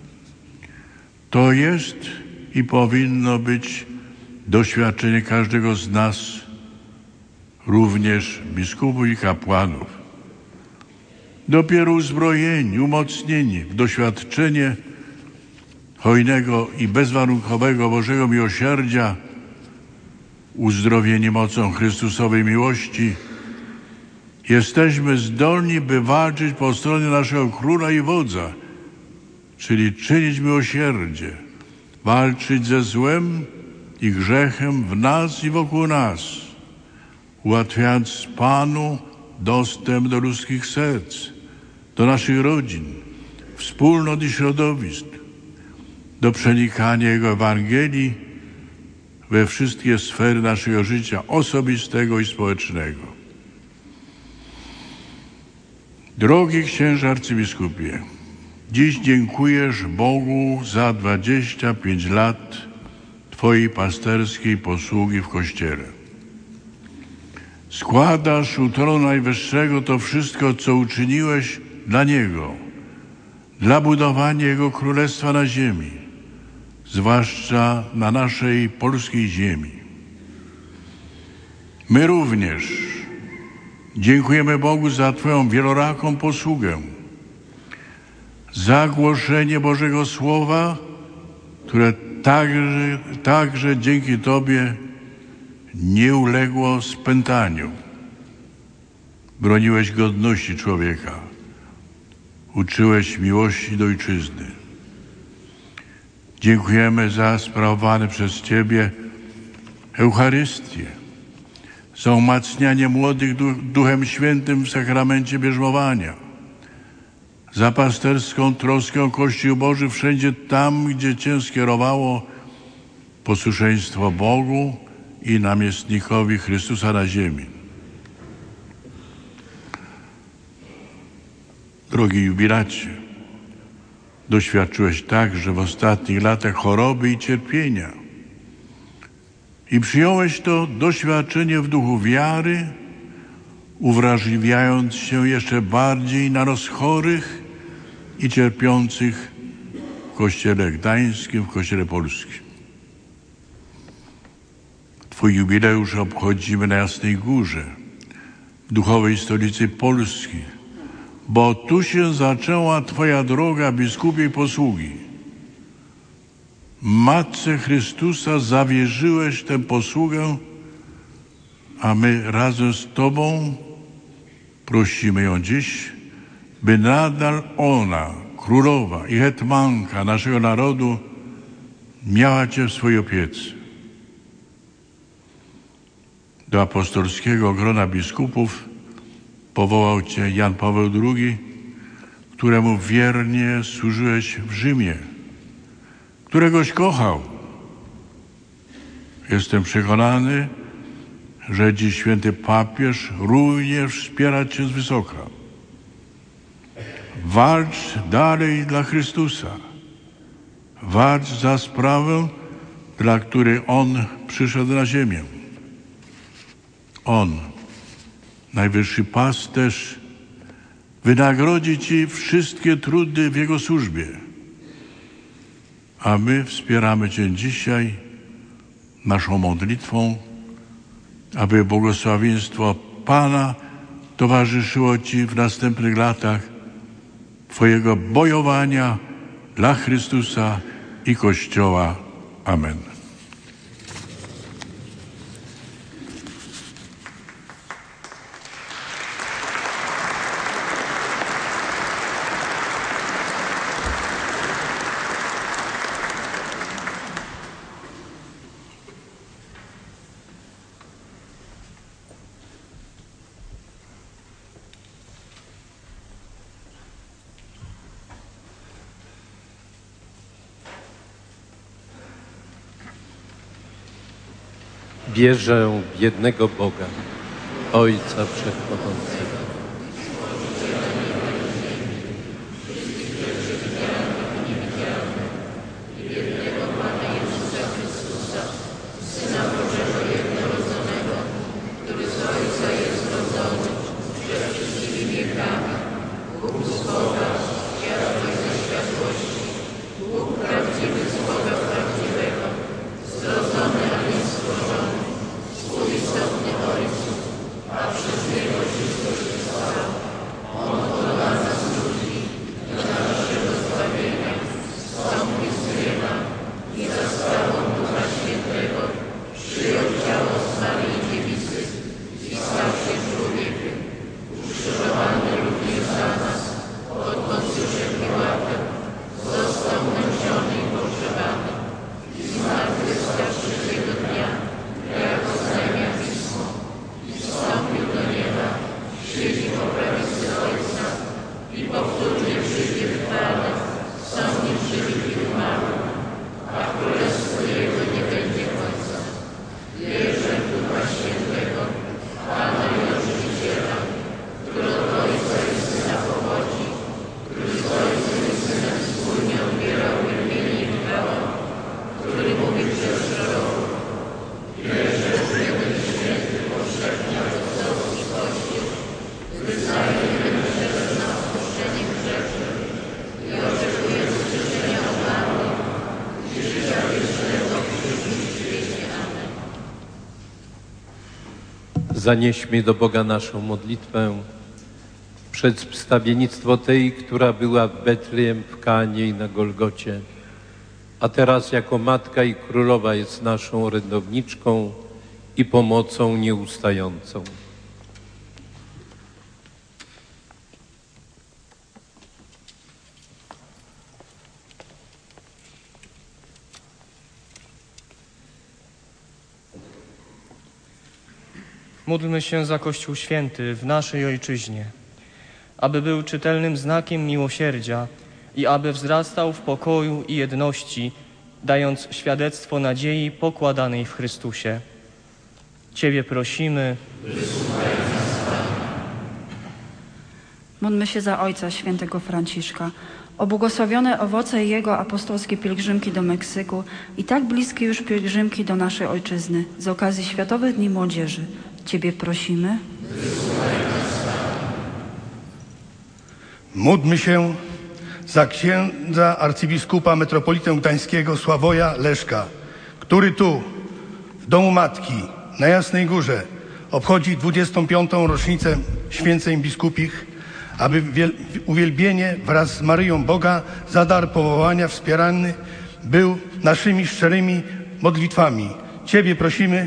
To jest i powinno być doświadczenie każdego z nas, również biskupów i kapłanów. Dopiero uzbrojeni, umocnieni w doświadczenie hojnego i bezwarunkowego Bożego miłosierdzia, uzdrowieni mocą Chrystusowej miłości, jesteśmy zdolni, by walczyć po stronie naszego Króla i Wodza, czyli czynić miłosierdzie, walczyć ze złem i grzechem w nas i wokół nas, ułatwiając Panu dostęp do ludzkich serc, do naszych rodzin, wspólnot i środowisk, do przenikania Jego Ewangelii we wszystkie sfery naszego życia osobistego i społecznego. Drogi księże arcybiskupie, dziś dziękujesz Bogu za 25 lat Twojej pasterskiej posługi w Kościele. Składasz u tronu Najwyższego to wszystko, co uczyniłeś dla Niego, dla budowania Jego Królestwa na ziemi, zwłaszcza na naszej polskiej ziemi. My również dziękujemy Bogu za Twoją wieloraką posługę, za głoszenie Bożego Słowa, które także dzięki Tobie nie uległo spętaniu. Broniłeś godności człowieka, uczyłeś miłości do ojczyzny. Dziękujemy za sprawowane przez Ciebie Eucharystię, za umacnianie młodych Duchem Świętym w sakramencie bierzmowania, za pasterską troskę o Kościół Boży wszędzie tam, gdzie Cię skierowało posłuszeństwo Bogu i namiestnikowi Chrystusa na ziemi. Drogi jubilacie, doświadczyłeś także w ostatnich latach choroby i cierpienia. I przyjąłeś to doświadczenie w duchu wiary, uwrażliwiając się jeszcze bardziej na los chorych i cierpiących w Kościele Gdańskim, w Kościele Polskim. Twój jubileusz obchodzimy na Jasnej Górze, w duchowej stolicy Polski, bo tu się zaczęła Twoja droga biskupiej posługi. Matce Chrystusa zawierzyłeś tę posługę, a my razem z Tobą prosimy ją dziś, by nadal ona, królowa i hetmanka naszego narodu, miała Cię w swojej opiece. Do apostolskiego grona biskupów powołał Cię Jan Paweł II, któremu wiernie służyłeś w Rzymie, któregoś kochał. Jestem przekonany, że dziś święty papież również wspiera Cię z wysoka. Walcz dalej dla Chrystusa. Walcz za sprawę, dla której On przyszedł na ziemię. On, najwyższy pasterz, wynagrodzi Ci wszystkie trudy w Jego służbie. A my wspieramy Cię dzisiaj naszą modlitwą, aby błogosławieństwo Pana towarzyszyło Ci w następnych latach Twojego bojowania dla Chrystusa i Kościoła. Amen. Wierzę w jednego Boga, Ojca Wszechmogącego, Zanieśmy do Boga naszą modlitwę, przedstawiennictwo tej, która była w Betlejem, w Kanie i na Golgocie, a teraz jako Matka i Królowa jest naszą orędowniczką i pomocą nieustającą. Módlmy się za Kościół Święty w naszej Ojczyźnie, aby był czytelnym znakiem miłosierdzia i aby wzrastał w pokoju i jedności, dając świadectwo nadziei pokładanej w Chrystusie. Ciebie prosimy. Módlmy się za Ojca Świętego Franciszka, O błogosławione owoce Jego apostolskie pielgrzymki do Meksyku i tak bliskie już pielgrzymki do naszej Ojczyzny z okazji Światowych Dni Młodzieży. Ciebie prosimy. Módlmy się za księdza arcybiskupa metropolitę gdańskiego Sławoja Leszka, który tu, w domu Matki, na Jasnej Górze, obchodzi 25. rocznicę święceń biskupich, aby uwielbienie wraz z Maryją Boga za dar powołania wspierany był naszymi szczerymi modlitwami. Ciebie prosimy.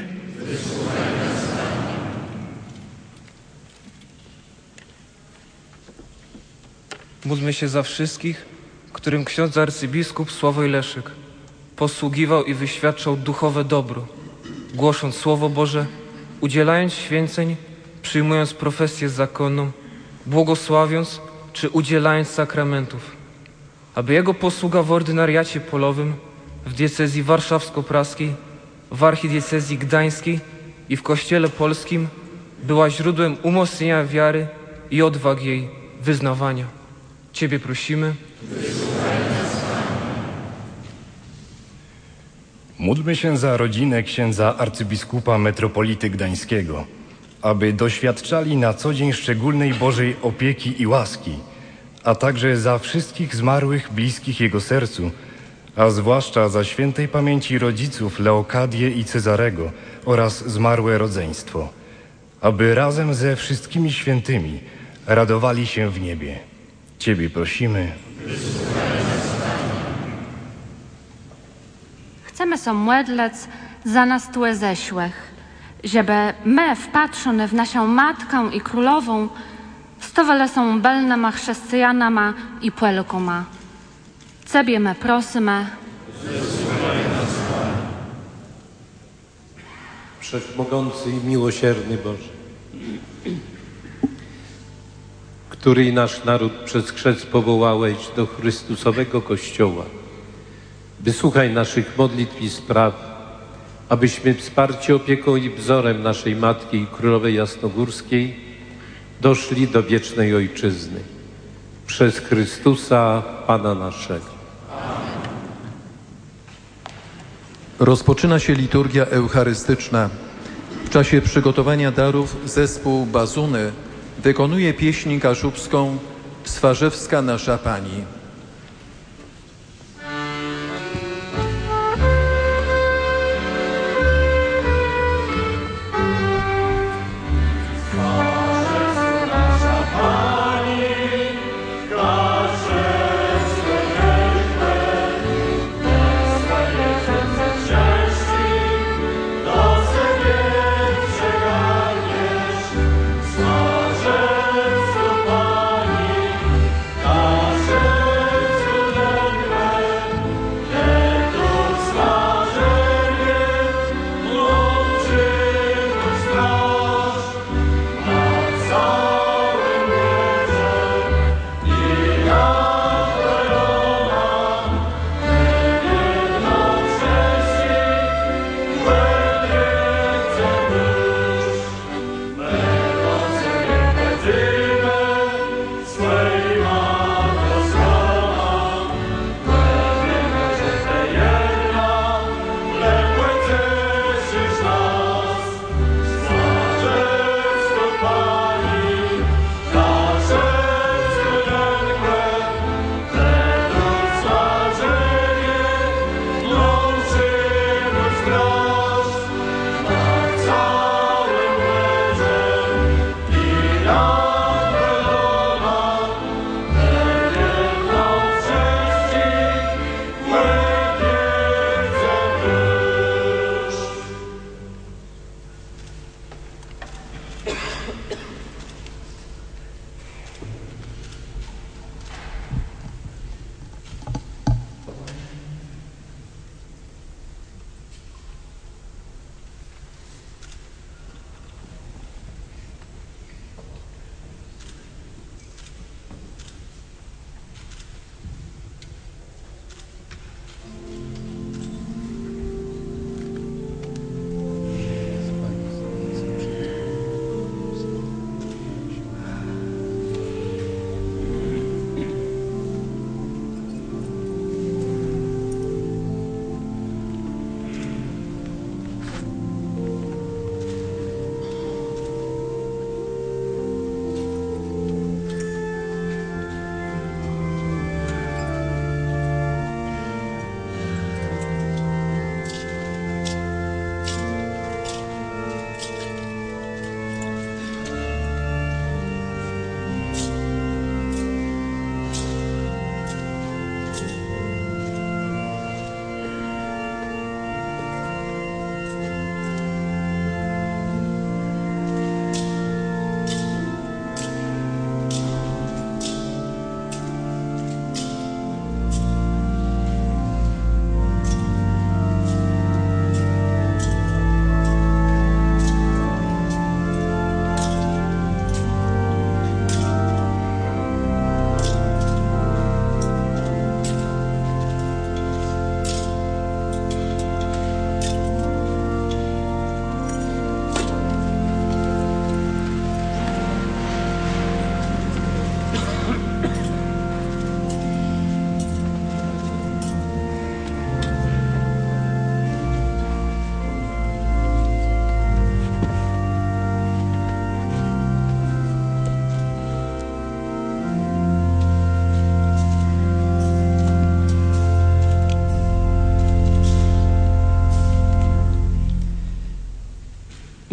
Módlmy się za wszystkich, którym ksiądz arcybiskup Sławoj Leszek posługiwał i wyświadczał duchowe dobro, głosząc Słowo Boże, udzielając święceń, przyjmując profesję zakonną, błogosławiąc czy udzielając sakramentów, aby jego posługa w ordynariacie polowym w diecezji warszawsko-praskiej, w archidiecezji gdańskiej i w Kościele Polskim była źródłem umocnienia wiary i odwagi jej wyznawania. Ciebie prosimy. Módlmy się za rodzinę księdza arcybiskupa metropolity gdańskiego, aby doświadczali na co dzień szczególnej Bożej opieki i łaski, a także za wszystkich zmarłych bliskich jego sercu, a zwłaszcza za świętej pamięci rodziców Leokadię i Cezarego oraz zmarłe rodzeństwo, aby razem ze wszystkimi świętymi radowali się w niebie. Ciebie prosimy. Chcemy so modlec za nas tłe zeszłych, żeby my, wpatrzone w naszą Matkę i Królową, stawali są belnymi chrześcijanami i Polkami. Ciebie my prosimy. Wszechmogący i miłosierny Boże, który nasz naród przez chrzest powołałeś do Chrystusowego Kościoła, wysłuchaj naszych modlitw i spraw, abyśmy wsparci opieką i wzorem naszej Matki i Królowej Jasnogórskiej doszli do wiecznej Ojczyzny. Przez Chrystusa Pana naszego. Rozpoczyna się liturgia eucharystyczna. W czasie przygotowania darów zespół Bazuny wykonuje pieśń kaszubską Swarzewska Nasza Pani. Nasze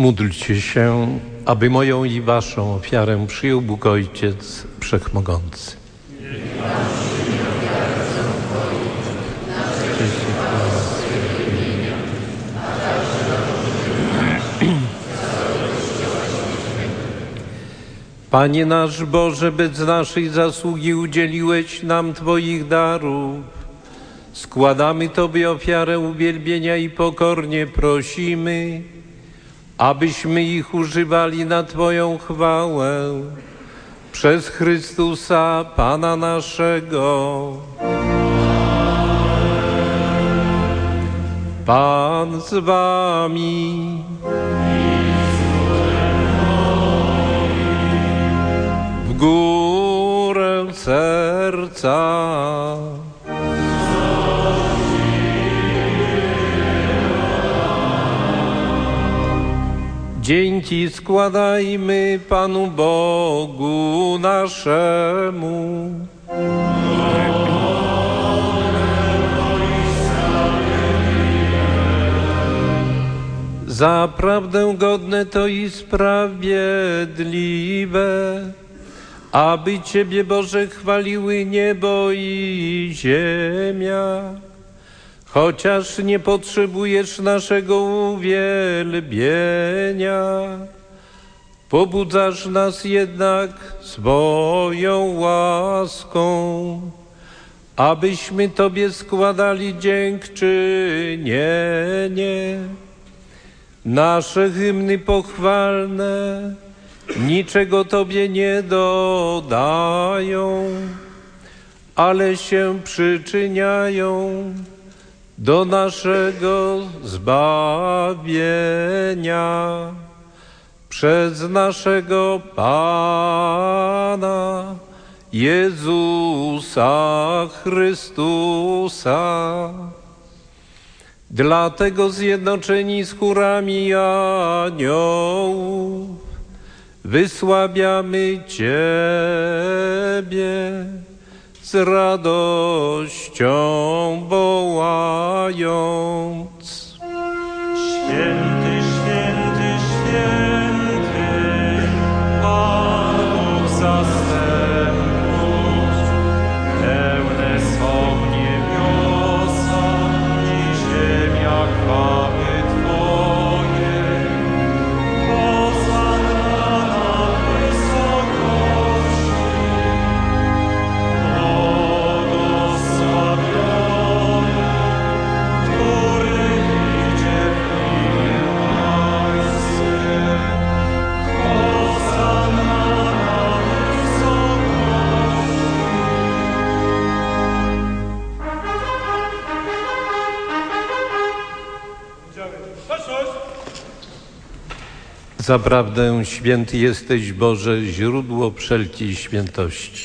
Módlcie się, aby moją i waszą ofiarę przyjął Bóg Ojciec Wszechmogący. Panie nasz Boże, bez naszej zasługi udzieliłeś nam Twoich darów. Składamy Tobie ofiarę uwielbienia i pokornie prosimy, abyśmy ich używali na Twoją chwałę. Przez Chrystusa, Pana naszego. Pan z wami. W górę serca. Dzięki składajmy Panu Bogu naszemu. Zaprawdę godne to i sprawiedliwe, aby Ciebie, Boże, chwaliły niebo i ziemia. Chociaż nie potrzebujesz naszego uwielbienia, pobudzasz nas jednak swoją łaską, abyśmy Tobie składali dziękczynienie. Nasze hymny pochwalne niczego Tobie nie dodają, ale się przyczyniają do naszego zbawienia przez naszego Pana Jezusa Chrystusa. Dlatego zjednoczeni z chórami aniołów wysławiamy Ciebie, z radością wołając: Święty, święty, święty, Pan Bóg zastępów, pełne są niebiosa i ziemia chwały Twojej. Hosana na wysokości. Zaprawdę święty jesteś, Boże, źródło wszelkiej świętości.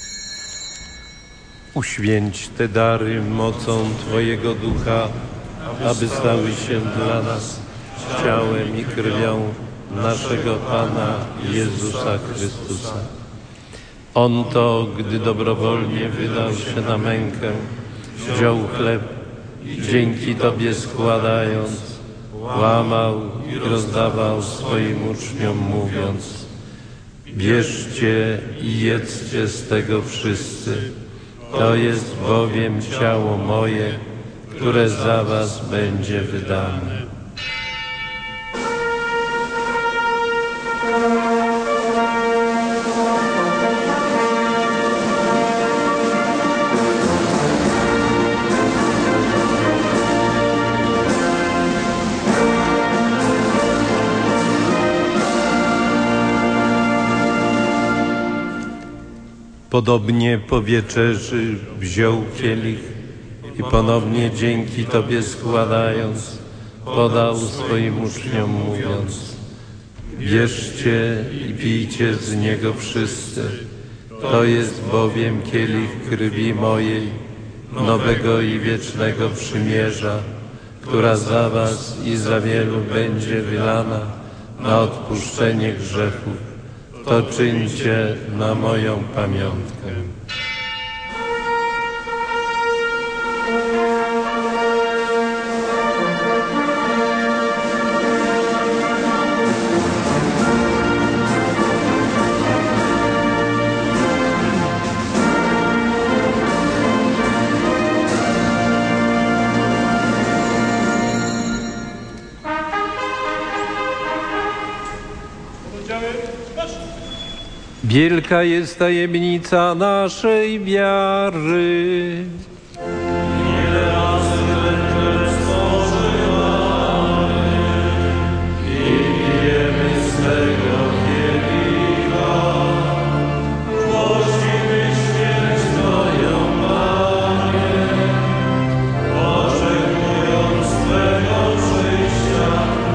Uświęć te dary mocą Twojego Ducha, aby stały się dla nas ciałem i krwią naszego Pana Jezusa Chrystusa. On to, gdy dobrowolnie wydał się na mękę, wziął chleb, dzięki Tobie składając, łamał i rozdawał swoim uczniom, mówiąc: bierzcie i jedzcie z tego wszyscy, to jest bowiem ciało moje, które za was będzie wydane. Podobnie po wieczerzy wziął kielich i ponownie dzięki Tobie składając, podał swoim uczniom, mówiąc: bierzcie i pijcie z niego wszyscy, to jest bowiem kielich krwi mojej, nowego i wiecznego przymierza, która za was i za wielu będzie wylana na odpuszczenie grzechów. To czyńcie na moją pamiątkę. Wielka jest tajemnica naszej wiary. Ile razy Bethlehem stworzyła i pijemy z tego kielicha. Głosimy śmierć Twoją, Panie, oczekując Twego przyjścia.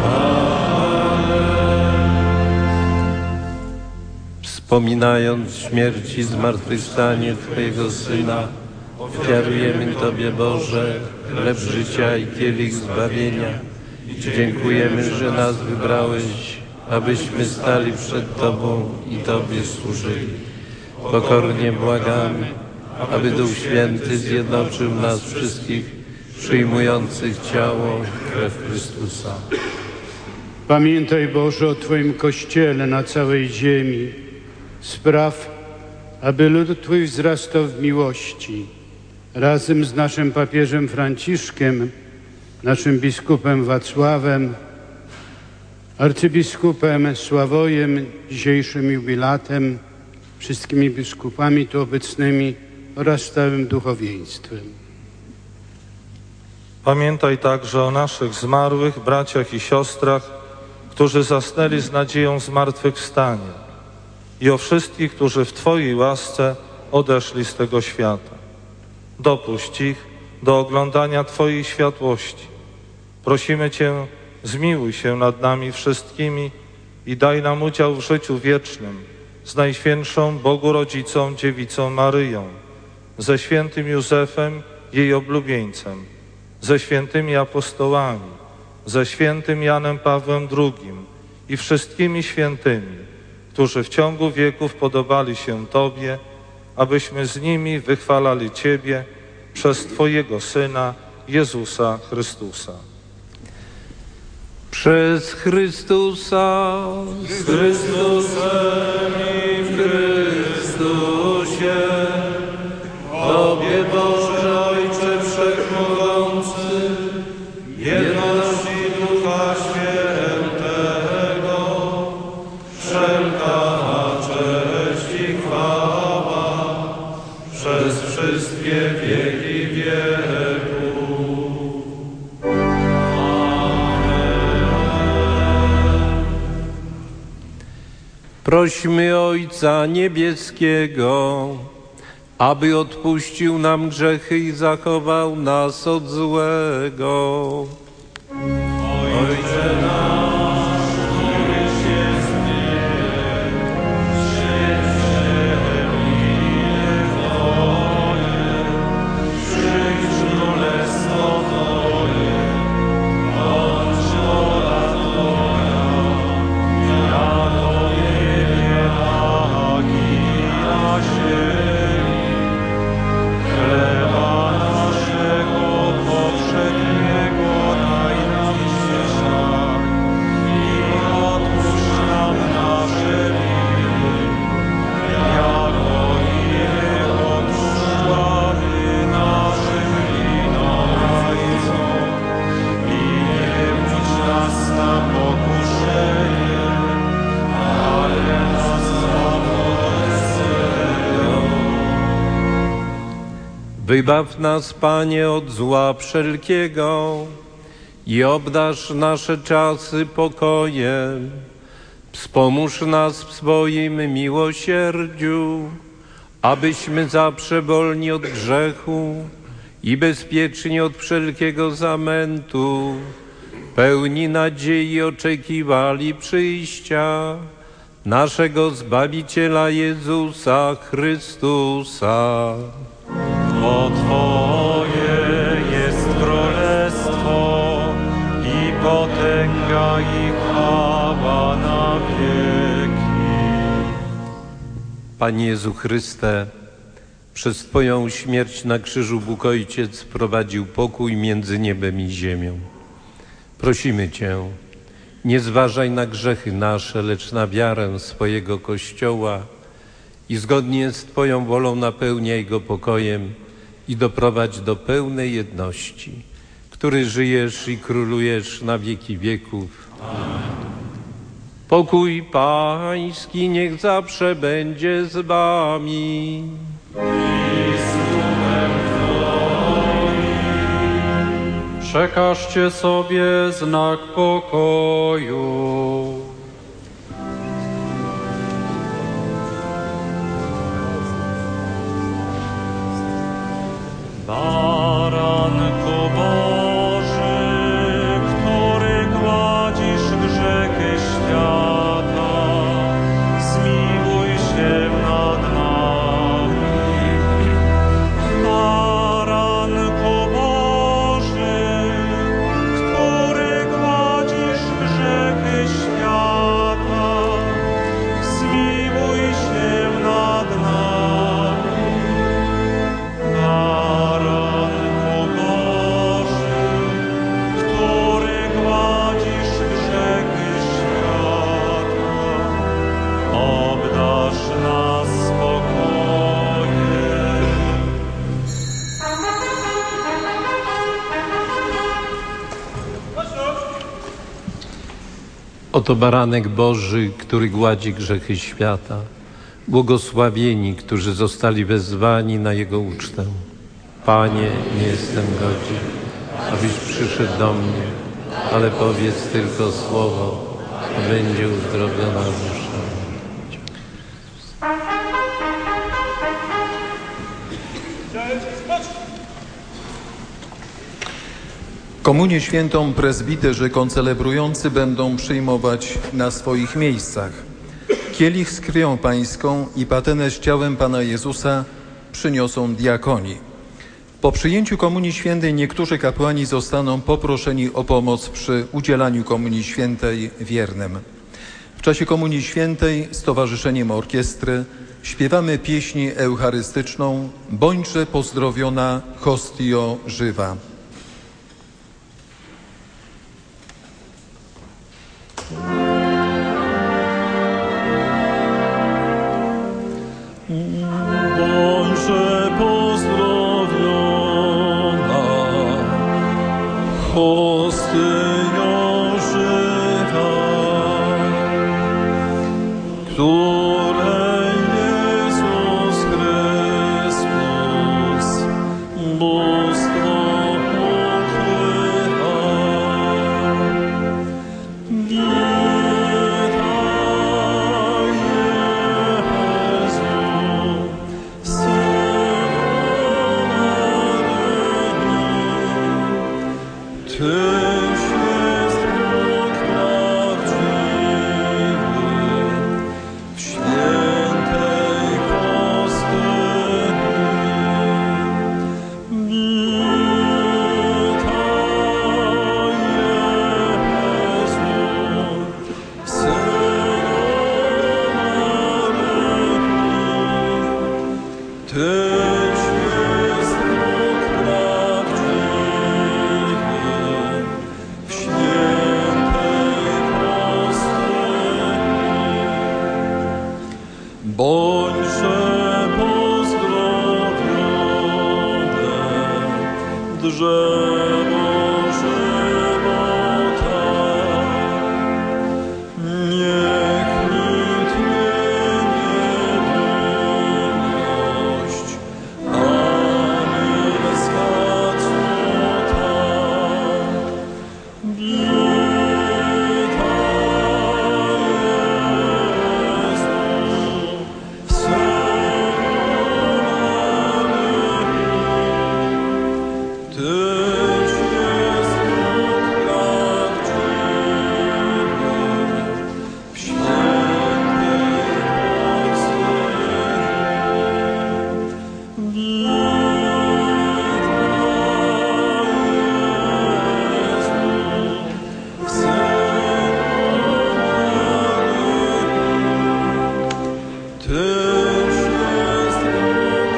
Wspominając śmierć i zmartwychwstanie Twojego Syna, ofiarujemy Tobie, Boże, chleb życia i kielich zbawienia. Dziękujemy, że nas wybrałeś, abyśmy stali przed Tobą i Tobie służyli. Pokornie błagamy, aby Duch Święty zjednoczył nas wszystkich, przyjmujących ciało i krew Chrystusa. Pamiętaj, Boże, o Twoim Kościele na całej ziemi. Spraw, aby lud Twój wzrastał w miłości. Razem z naszym papieżem Franciszkiem, naszym biskupem Wacławem, arcybiskupem Sławojem, dzisiejszym jubilatem, wszystkimi biskupami tu obecnymi oraz całym duchowieństwem. Pamiętaj także o naszych zmarłych braciach i siostrach, którzy zasnęli z nadzieją zmartwychwstania, i o wszystkich, którzy w Twojej łasce odeszli z tego świata. Dopuść ich do oglądania Twojej światłości. Prosimy Cię, zmiłuj się nad nami wszystkimi i daj nam udział w życiu wiecznym z Najświętszą Bogu Rodzicą Dziewicą Maryją, ze świętym Józefem, jej oblubieńcem, ze świętymi apostołami, ze świętym Janem Pawłem II i wszystkimi świętymi, którzy w ciągu wieków podobali się Tobie, abyśmy z nimi wychwalali Ciebie przez Twojego Syna, Jezusa Chrystusa. Przez Chrystusa, Z Chrystusem i w Chrystusie, Tobie, Boże Ojcze Wszechmogący, jedności Ducha Świętego, wszelka cześć i chwała przez wszystkie wieki wieków. prośmy Ojca Niebieskiego, aby odpuścił nam grzechy i zachował nas od złego. Ojcze nasz, któryś jest w niebie, święć się imię Twoje, przyjdź królestwo Twoje, bądź wola Twoja, jako w niebie, tak i na ziemi. Chleba naszego powszedniego daj nam dzisiaj i odpuść nam nasze winy, jako i my odpuszczamy naszym winowajcom. I nie wódź nas na pokuszenie, ale nas zawołaj z złego. Wybaw nas, Panie, od zła wszelkiego i obdarz nasze czasy pokojem. Wspomóż nas w swoim miłosierdziu, abyśmy zawsze wolni od grzechu i bezpieczni od wszelkiego zamętu, pełni nadziei oczekiwali przyjścia naszego Zbawiciela Jezusa Chrystusa. Bo Twoje jest królestwo i potęga i chwała na wieki. Panie Jezu Chryste, przez Twoją śmierć na krzyżu Bóg Ojciec wprowadził pokój między niebem i ziemią. Prosimy Cię, nie zważaj na grzechy nasze, lecz na wiarę swojego Kościoła i zgodnie z Twoją wolą napełniaj go pokojem i doprowadź do pełnej jedności, który żyjesz i królujesz na wieki wieków. Amen. Pokój Pański niech zawsze będzie z wami. Przekażcie sobie znak pokoju. Baranku Boży, który gładzisz grzechy świata, zmiłuj się nad nami. Baranku Boży, który gładzisz grzechy świata, zmiłuj się nad nami. Baranku Boży, który gładzisz grzechy świata, obdarz nas spokojem. Oto baranek Boży, który gładzi grzechy świata. Błogosławieni, którzy zostali wezwani na Jego ucztę. Panie, nie jestem godzien, abyś przyszedł do mnie, ale powiedz tylko słowo, a będzie uzdrowiona dusza. Komunię świętą prezbiterzy koncelebrujący będą przyjmować na swoich miejscach. Kielich z krwią pańską i patenę z ciałem Pana Jezusa przyniosą diakoni. Po przyjęciu Komunii Świętej niektórzy kapłani zostaną poproszeni o pomoc przy udzielaniu Komunii Świętej wiernym. W czasie Komunii Świętej z Towarzyszeniem Orkiestry śpiewamy pieśń eucharystyczną „Bądźże pozdrowiona, hostio żywa”. Bądźże pozdrowiona, hostio żywa, której Jezus Chrystus bóstwo ukrywa. Tyś jest Bóg prawdziwy, w świętej pustyni. Witaj, Jezu, Synu Maryi. Tyś jest Bóg prawdziwy, w świętej pustyni. Bądźże pozdrowione, drzewo żywota. Niech kwitnie niewinność, anielska cnota. Tyś jest Bóg prawdziwy, w świętej pustyni. Tyś jest Bóg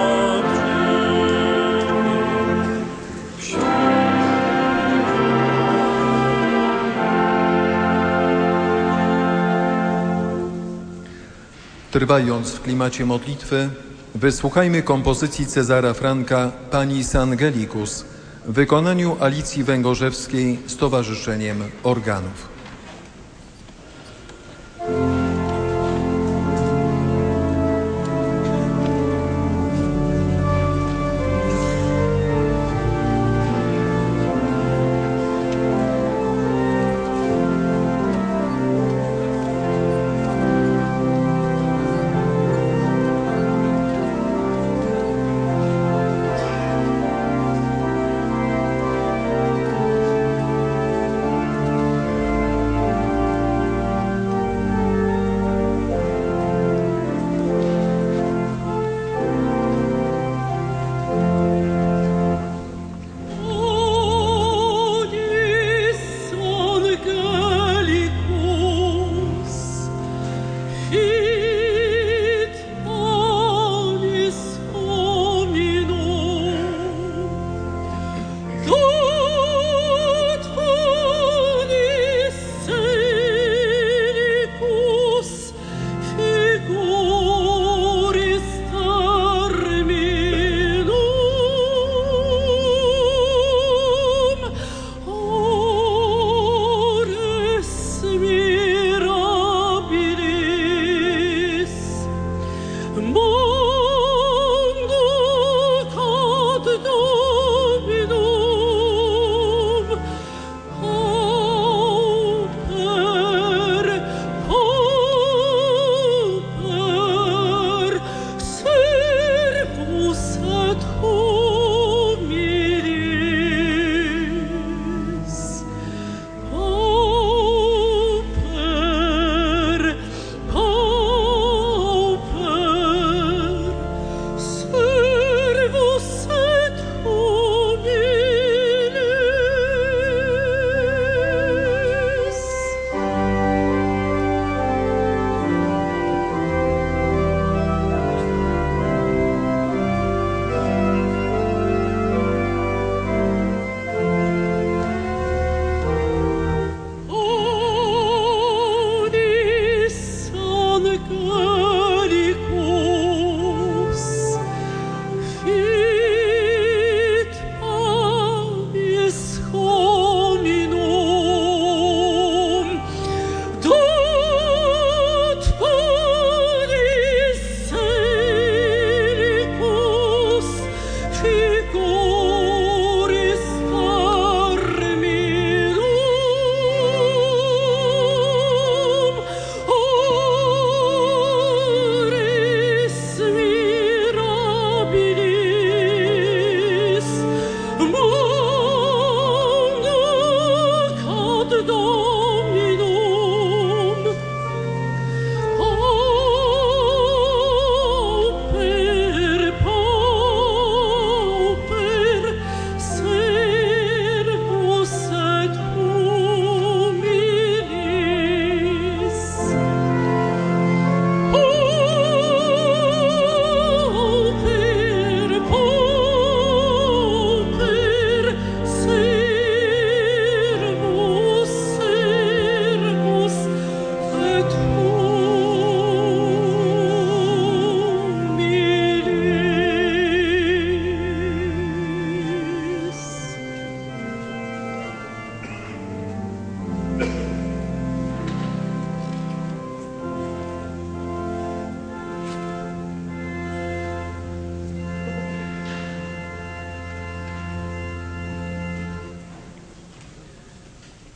Trwając w klimacie modlitwy, wysłuchajmy kompozycji Cezara Franka Panis Angelicus w wykonaniu Alicji Węgorzewskiej z Towarzyszeniem Organów.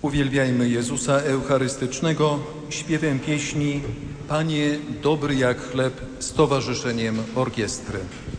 Uwielbiajmy Jezusa Eucharystycznego śpiewem pieśni Panie dobry jak chleb z towarzyszeniem orkiestry.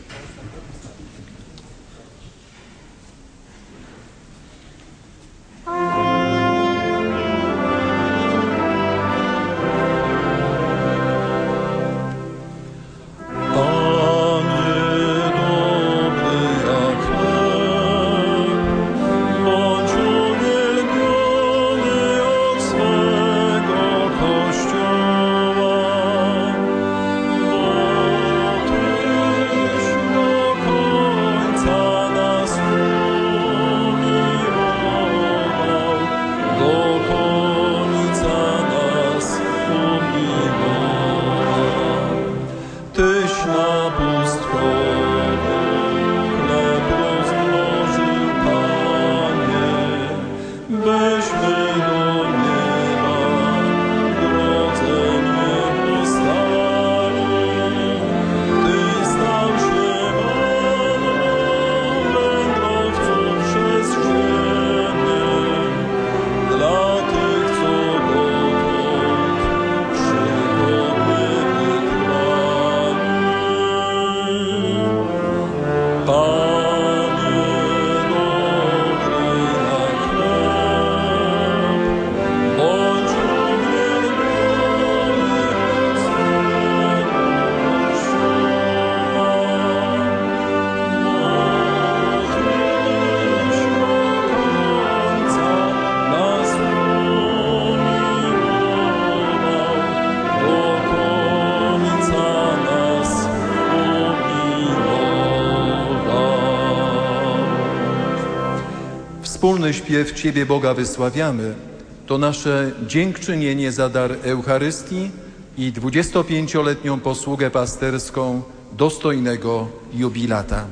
Wspólny śpiew Ciebie, Boga, wysławiamy. To nasze dziękczynienie za dar Eucharystii i 25-letnią posługę pasterską dostojnego jubilata.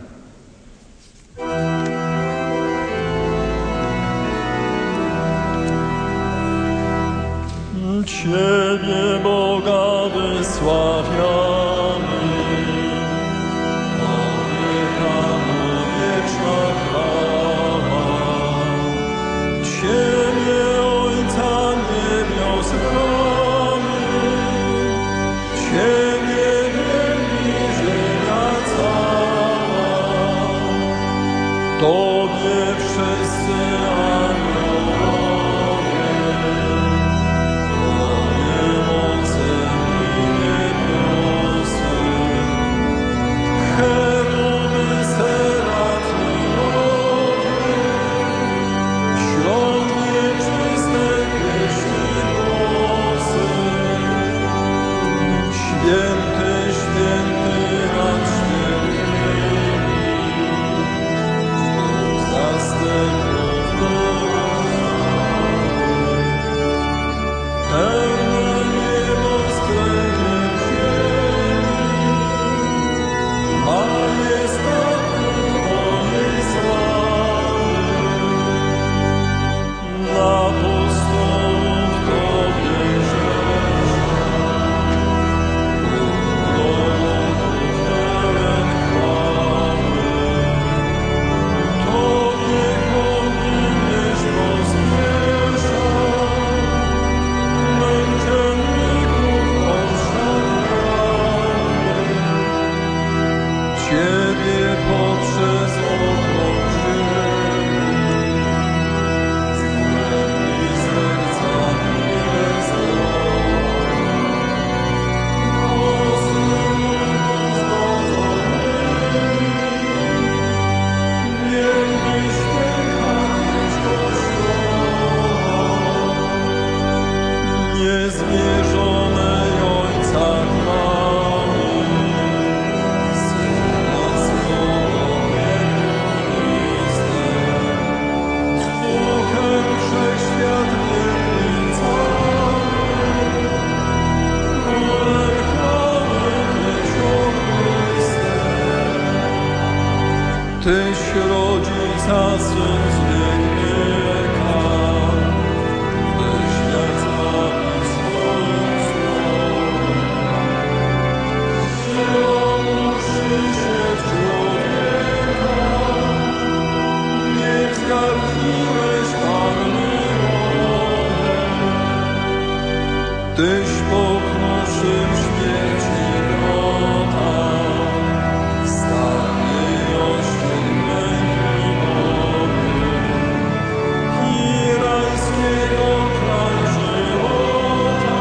Ciebie, Boga, wysławiamy. Ciebie, Ojca niebios chroni, Ciebie wielbi ziemia cała, Tobie wszyscy aniołowie, Tobie moc Tyś pokruszył śmierci wrota, stary oświętnej mowy i rajskiego kraj żywota.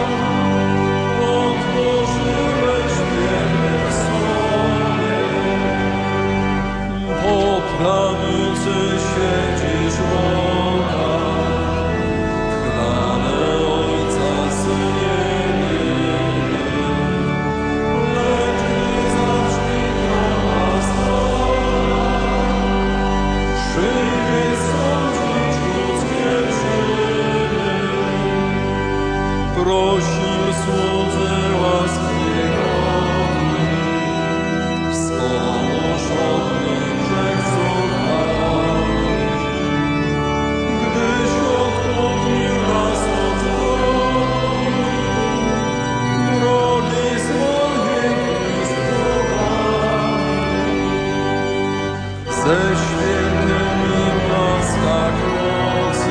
Otworzyłeś wiernych sobie, po prawicy siedzisz Boga. Prosim słudze łaski drogi, wspomóż ogniu grzech słuchany. Gdyś odkupił nas od drogi swoje Chrystus ze świętymi blaskach nocy.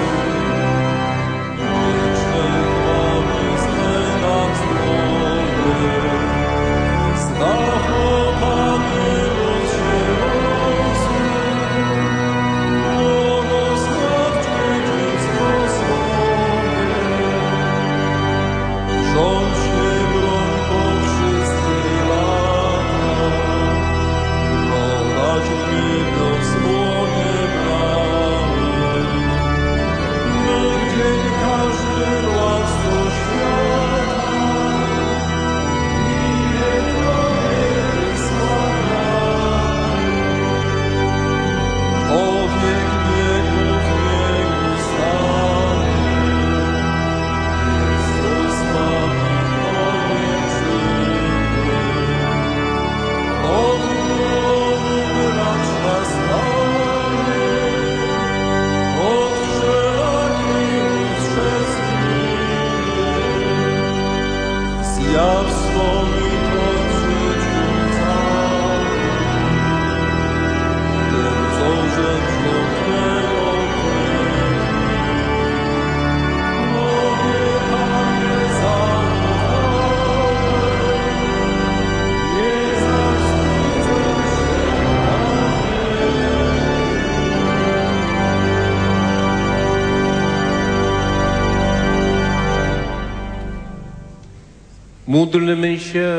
Módlmy się.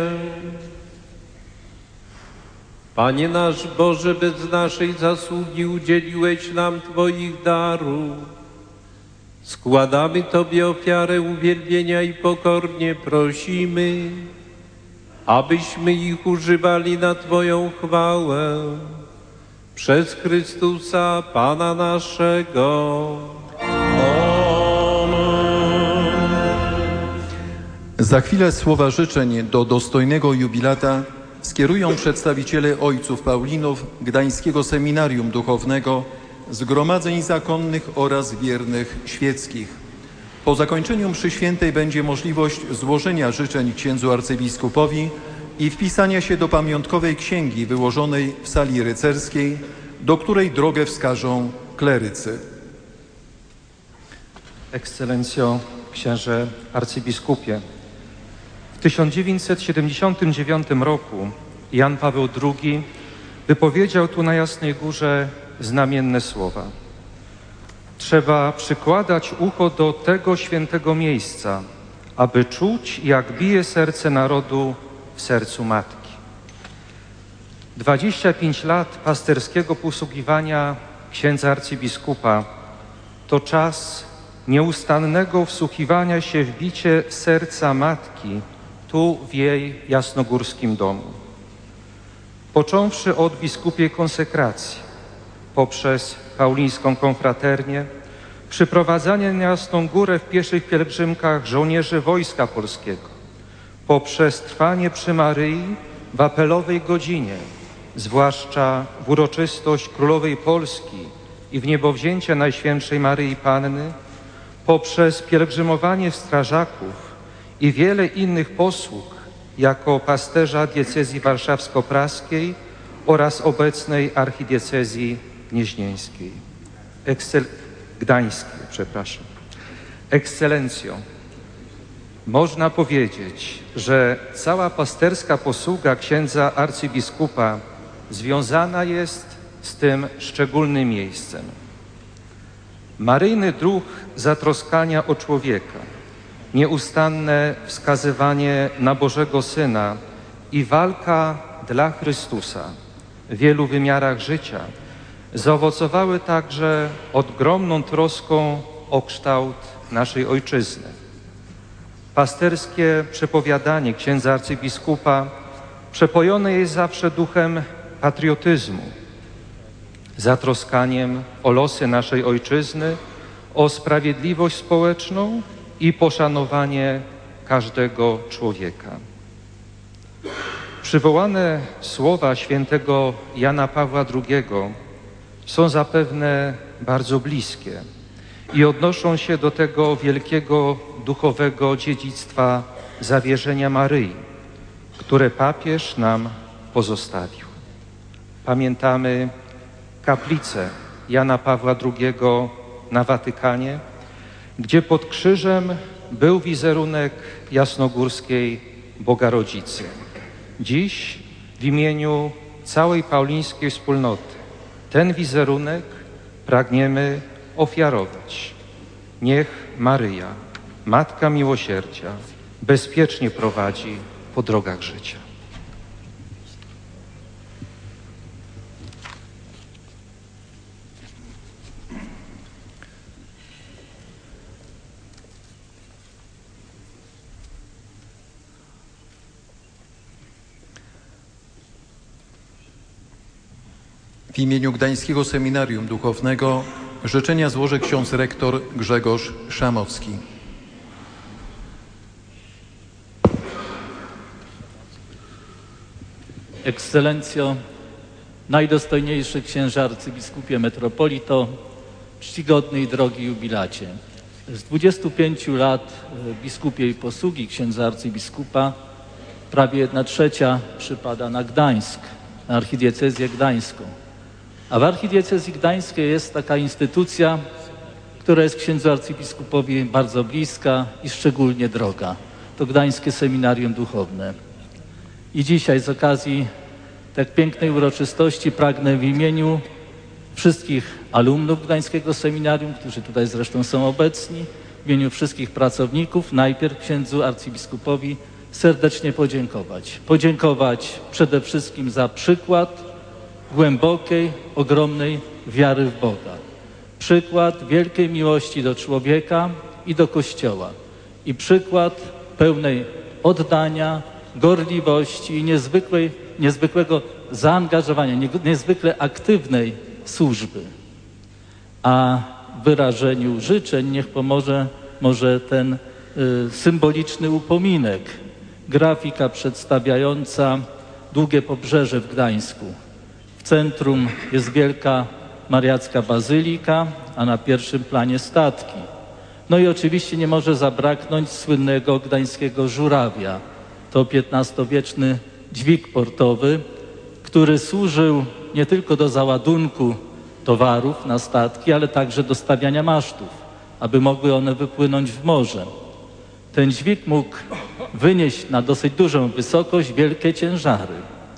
Panie nasz Boże, bez naszej zasługi udzieliłeś nam Twoich darów. Składamy Tobie ofiarę uwielbienia i pokornie prosimy, abyśmy ich używali na Twoją chwałę. Przez Chrystusa, Pana naszego. Za chwilę słowa życzeń do dostojnego jubilata skierują przedstawiciele ojców Paulinów Gdańskiego Seminarium Duchownego, zgromadzeń zakonnych oraz wiernych świeckich. Po zakończeniu mszy świętej będzie możliwość złożenia życzeń księdzu arcybiskupowi i wpisania się do pamiątkowej księgi wyłożonej w sali rycerskiej, do której drogę wskażą klerycy. Ekscelencjo, księże arcybiskupie, w 1979 roku Jan Paweł II wypowiedział tu na Jasnej Górze znamienne słowa. Trzeba przykładać ucho do tego świętego miejsca, aby czuć, jak bije serce narodu w sercu matki. 25 lat pasterskiego posługiwania księdza arcybiskupa to czas nieustannego wsłuchiwania się w bicie serca matki tu w jej jasnogórskim domu. Począwszy od biskupiej konsekracji, poprzez paulińską konfraternię, przyprowadzanie na Jasną Górę w pieszych pielgrzymkach żołnierzy Wojska Polskiego, poprzez trwanie przy Maryi w apelowej godzinie, zwłaszcza w uroczystość Królowej Polski i w niebowzięcie Najświętszej Maryi Panny, poprzez pielgrzymowanie w Strażaków i wiele innych posług jako pasterza diecezji warszawsko-praskiej oraz obecnej archidiecezji gnieźnieńskiej. Gdańskiej. Ekscelencjo, Można powiedzieć, że cała pasterska posługa księdza arcybiskupa związana jest z tym szczególnym miejscem. Maryjny duch zatroskania o człowieka, nieustanne wskazywanie na Bożego Syna i walka dla Chrystusa w wielu wymiarach życia zaowocowały także ogromną troską o kształt naszej ojczyzny. Pasterskie przepowiadanie księdza arcybiskupa przepojone jest zawsze duchem patriotyzmu, zatroskaniem o losy naszej ojczyzny, o sprawiedliwość społeczną i poszanowanie każdego człowieka. Przywołane słowa świętego Jana Pawła II są zapewne bardzo bliskie i odnoszą się do tego wielkiego duchowego dziedzictwa zawierzenia Maryi, które papież nam pozostawił. Pamiętamy kaplicę Jana Pawła II na Watykanie, gdzie pod krzyżem był wizerunek jasnogórskiej Bogarodzicy. Dziś w imieniu całej paulińskiej wspólnoty ten wizerunek pragniemy ofiarować. Niech Maryja, Matka Miłosierdzia, bezpiecznie prowadzi po drogach życia. W imieniu Gdańskiego Seminarium Duchownego życzenia złoży ksiądz rektor Grzegorz Szamocki. Ekscelencjo, najdostojniejszy księże arcybiskupie metropolito, czcigodny i drogi jubilacie. Z 25 lat biskupiej posługi księdza arcybiskupa prawie 1/3 przypada na Gdańsk, na archidiecezję gdańską. A w archidiecezji gdańskiej jest taka instytucja, która jest księdzu arcybiskupowi bardzo bliska i szczególnie droga. To Gdańskie Seminarium Duchowne. I dzisiaj z okazji tak pięknej uroczystości pragnę w imieniu wszystkich alumnów Gdańskiego Seminarium, którzy tutaj zresztą są obecni, w imieniu wszystkich pracowników, najpierw księdzu arcybiskupowi serdecznie podziękować. Podziękować przede wszystkim za przykład głębokiej, ogromnej wiary w Boga. Przykład wielkiej miłości do człowieka i do Kościoła. I przykład pełnej oddania, gorliwości i niezwykłego zaangażowania, niezwykle aktywnej służby. A w wyrażeniu życzeń niech pomoże może ten symboliczny upominek. Grafika przedstawiająca długie pobrzeże w Gdańsku. W centrum jest wielka mariacka bazylika, a na pierwszym planie statki. No i oczywiście nie może zabraknąć słynnego gdańskiego żurawia. To XV-wieczny dźwig portowy, który służył nie tylko do załadunku towarów na statki, ale także do stawiania masztów, aby mogły one wypłynąć w morze. Ten dźwig mógł wynieść na dosyć dużą wysokość wielkie ciężary.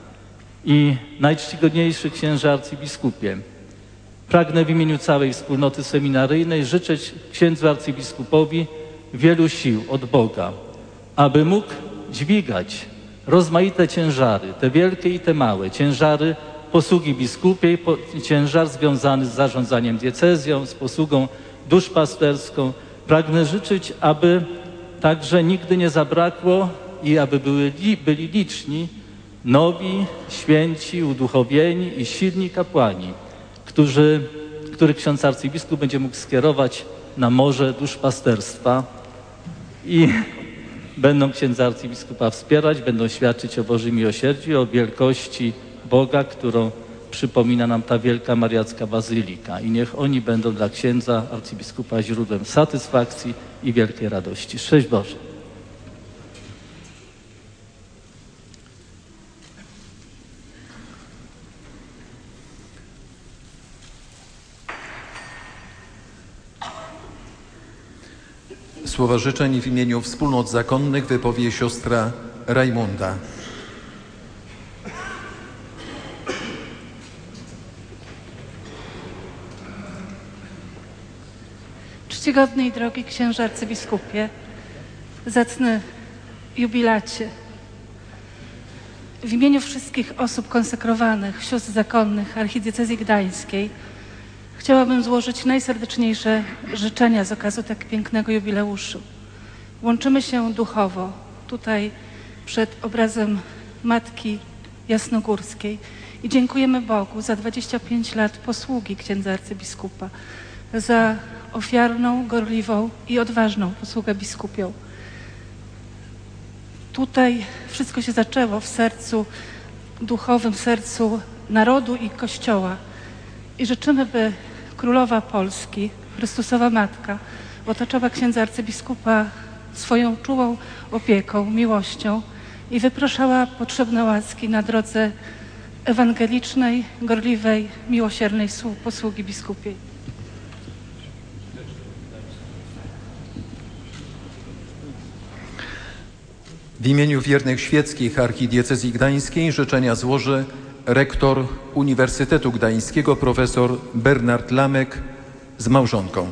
I najczcigodniejszy księże arcybiskupie, pragnę w imieniu całej wspólnoty seminaryjnej życzyć księdzu arcybiskupowi wielu sił od Boga, aby mógł dźwigać rozmaite ciężary, te wielkie i te małe, ciężary posługi biskupiej, ciężar związany z zarządzaniem diecezją, z posługą duszpasterską. Pragnę życzyć, aby także nigdy nie zabrakło i aby byli liczni nowi, święci, uduchowieni i silni kapłani, których ksiądz arcybiskup będzie mógł skierować na morze duszpasterstwa i będą księdza arcybiskupa wspierać, będą świadczyć o Bożym miłosierdziu, o wielkości Boga, którą przypomina nam ta wielka mariacka bazylika. I niech oni będą dla księdza arcybiskupa źródłem satysfakcji i wielkiej radości. Szczęść Boże. Słowa życzeń w imieniu wspólnot zakonnych wypowie siostra Rajmunda. Czcigodny i drogi księże arcybiskupie, zacny jubilacie, w imieniu wszystkich osób konsekrowanych, sióstr zakonnych Archidiecezji Gdańskiej chciałabym złożyć najserdeczniejsze życzenia z okazji tak pięknego jubileuszu. Łączymy się duchowo tutaj przed obrazem Matki Jasnogórskiej i dziękujemy Bogu za 25 lat posługi księdza arcybiskupa, za ofiarną, gorliwą i odważną posługę biskupią. Tutaj wszystko się zaczęło w sercu duchowym, w sercu narodu i Kościoła. I życzymy, by Królowa Polski, Chrystusowa Matka, otaczała księdza arcybiskupa swoją czułą opieką, miłością i wypraszała potrzebne łaski na drodze ewangelicznej, gorliwej, miłosiernej posługi biskupiej. W imieniu wiernych świeckich Archidiecezji Gdańskiej życzenia złoży rektor Uniwersytetu Gdańskiego profesor Bernard Lamek z małżonką.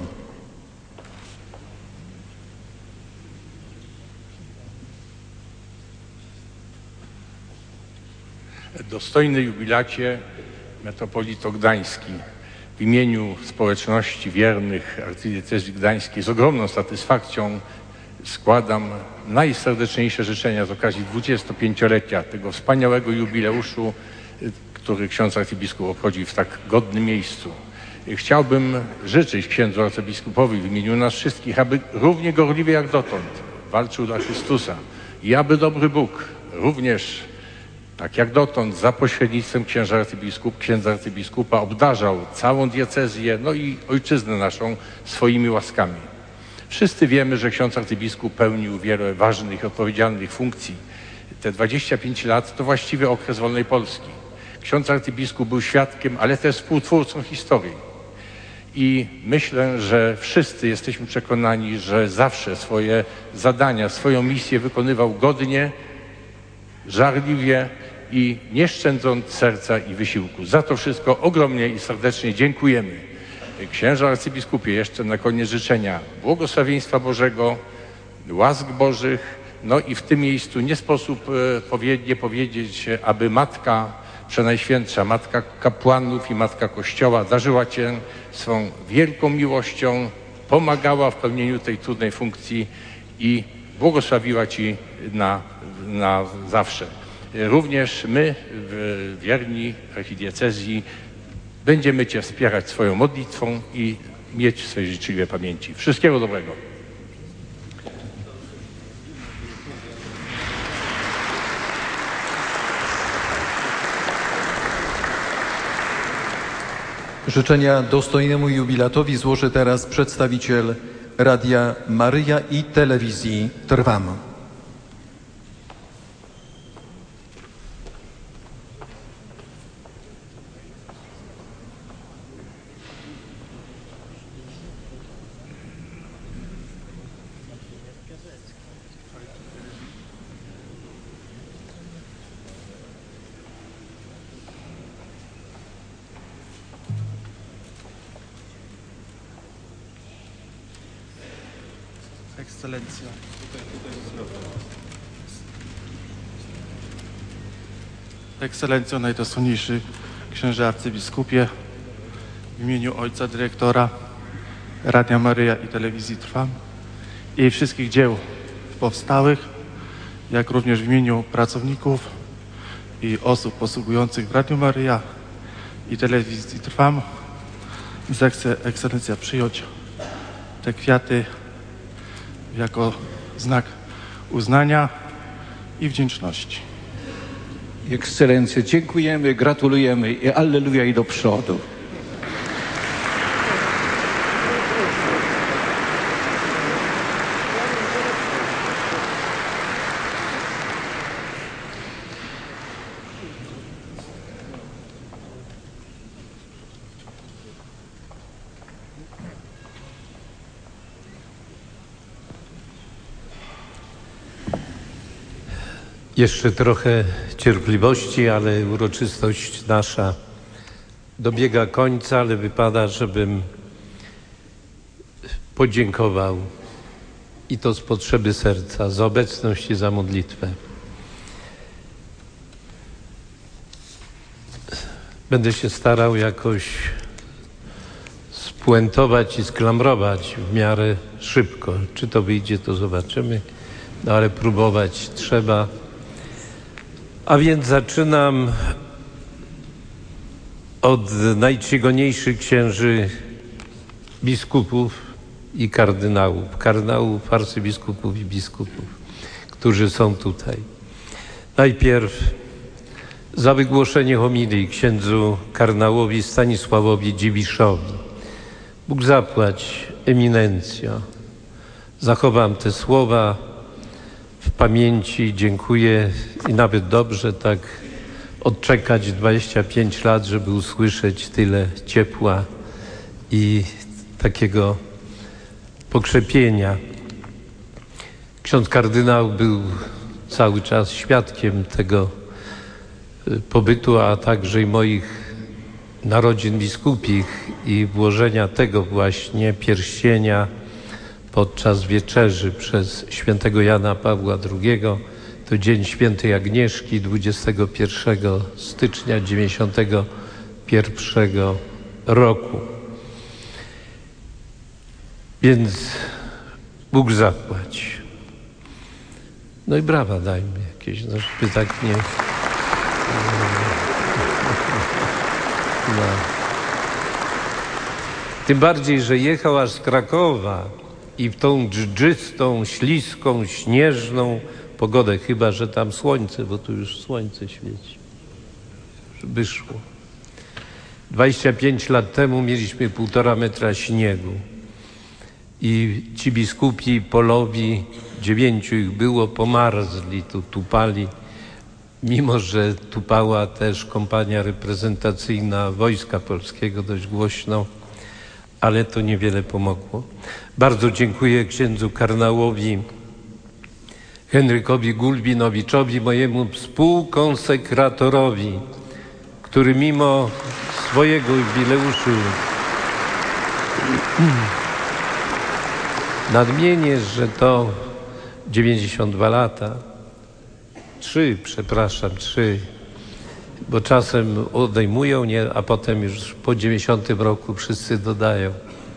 Dostojny jubilacie metropolito Gdański, w imieniu społeczności wiernych Archidiecezji Gdańskiej z ogromną satysfakcją składam najserdeczniejsze życzenia z okazji 25-lecia tego wspaniałego jubileuszu, który ksiądz arcybiskup obchodzi w tak godnym miejscu. Chciałbym życzyć księdzu arcybiskupowi w imieniu nas wszystkich, aby równie gorliwie jak dotąd walczył dla Chrystusa i aby dobry Bóg również tak jak dotąd za pośrednictwem księdza arcybiskupa obdarzał całą diecezję, no i ojczyznę naszą swoimi łaskami. Wszyscy wiemy, że ksiądz arcybiskup pełnił wiele ważnych i odpowiedzialnych funkcji. Te 25 lat to właściwy okres wolnej Polski. Ksiądz arcybiskup był świadkiem, ale też współtwórcą historii. I myślę, że wszyscy jesteśmy przekonani, że zawsze swoje zadania, swoją misję wykonywał godnie, żarliwie i nie szczędząc serca i wysiłku. Za to wszystko ogromnie i serdecznie dziękujemy. Księże arcybiskupie, jeszcze na koniec życzenia błogosławieństwa Bożego, łask Bożych, no i w tym miejscu nie sposób nie powiedzieć, aby Matka Przenajświętsza, Matka kapłanów i Matka Kościoła darzyła Cię swą wielką miłością, pomagała w pełnieniu tej trudnej funkcji i błogosławiła Ci na zawsze. Również my, wierni archidiecezji, będziemy Cię wspierać swoją modlitwą i mieć w swojej życzliwej pamięci. Wszystkiego dobrego. Życzenia dostojnemu jubilatowi złoży teraz przedstawiciel Radia Maryja i Telewizji Trwam. Ekscelencja. Ekscelencjo, najdostojniejszy księże arcybiskupie, w imieniu ojca dyrektora Radia Maryja i Telewizji Trwam i wszystkich dzieł powstałych, jak również w imieniu pracowników i osób posługujących w Radiu Maryja i Telewizji Trwam, zechce ekscelencja przyjąć te kwiaty jako znak uznania i wdzięczności. Ekscelencjo, dziękujemy, gratulujemy i alleluja i do przodu. Jeszcze trochę cierpliwości, ale uroczystość nasza dobiega końca, ale wypada, żebym podziękował i to z potrzeby serca za obecność i za modlitwę. Będę się starał jakoś spuentować i sklamrować w miarę szybko. Czy to wyjdzie, to zobaczymy, no ale próbować trzeba. A więc zaczynam od najczcigodniejszych księży biskupów i kardynałów, arcybiskupów i biskupów, którzy są tutaj. Najpierw za wygłoszenie homilii księdzu kardynałowi Stanisławowi Dziwiszowi. Bóg zapłać, eminencjo. Zachowam te słowa w pamięci. Dziękuję i nawet dobrze tak odczekać 25 lat, żeby usłyszeć tyle ciepła i takiego pokrzepienia. Ksiądz kardynał był cały czas świadkiem tego pobytu, a także i moich narodzin biskupich i włożenia tego właśnie pierścienia podczas wieczerzy przez świętego Jana Pawła II. To dzień świętej Agnieszki, 21 stycznia 91 roku. Więc Bóg zapłać. No i brawa dajmy jakieś, no żeby tak nie... No. Tym bardziej, że jechał aż z Krakowa i w tą dżdżystą, śliską, śnieżną pogodę, chyba że tam słońce, bo tu już słońce świeci, żeby szło. 25 lat temu mieliśmy 1,5 metra śniegu i ci biskupi polowi, 9 ich było, pomarzli, tu tupali, mimo że tupała też kompania reprezentacyjna Wojska Polskiego dość głośno, ale to niewiele pomogło. Bardzo dziękuję księdzu kardynałowi Henrykowi Gulbinowiczowi, mojemu współkonsekratorowi, który mimo swojego jubileuszu nadmienię, że to 92 lata, 3, bo czasem odejmują, nie, a potem już po 90 roku wszyscy dodają.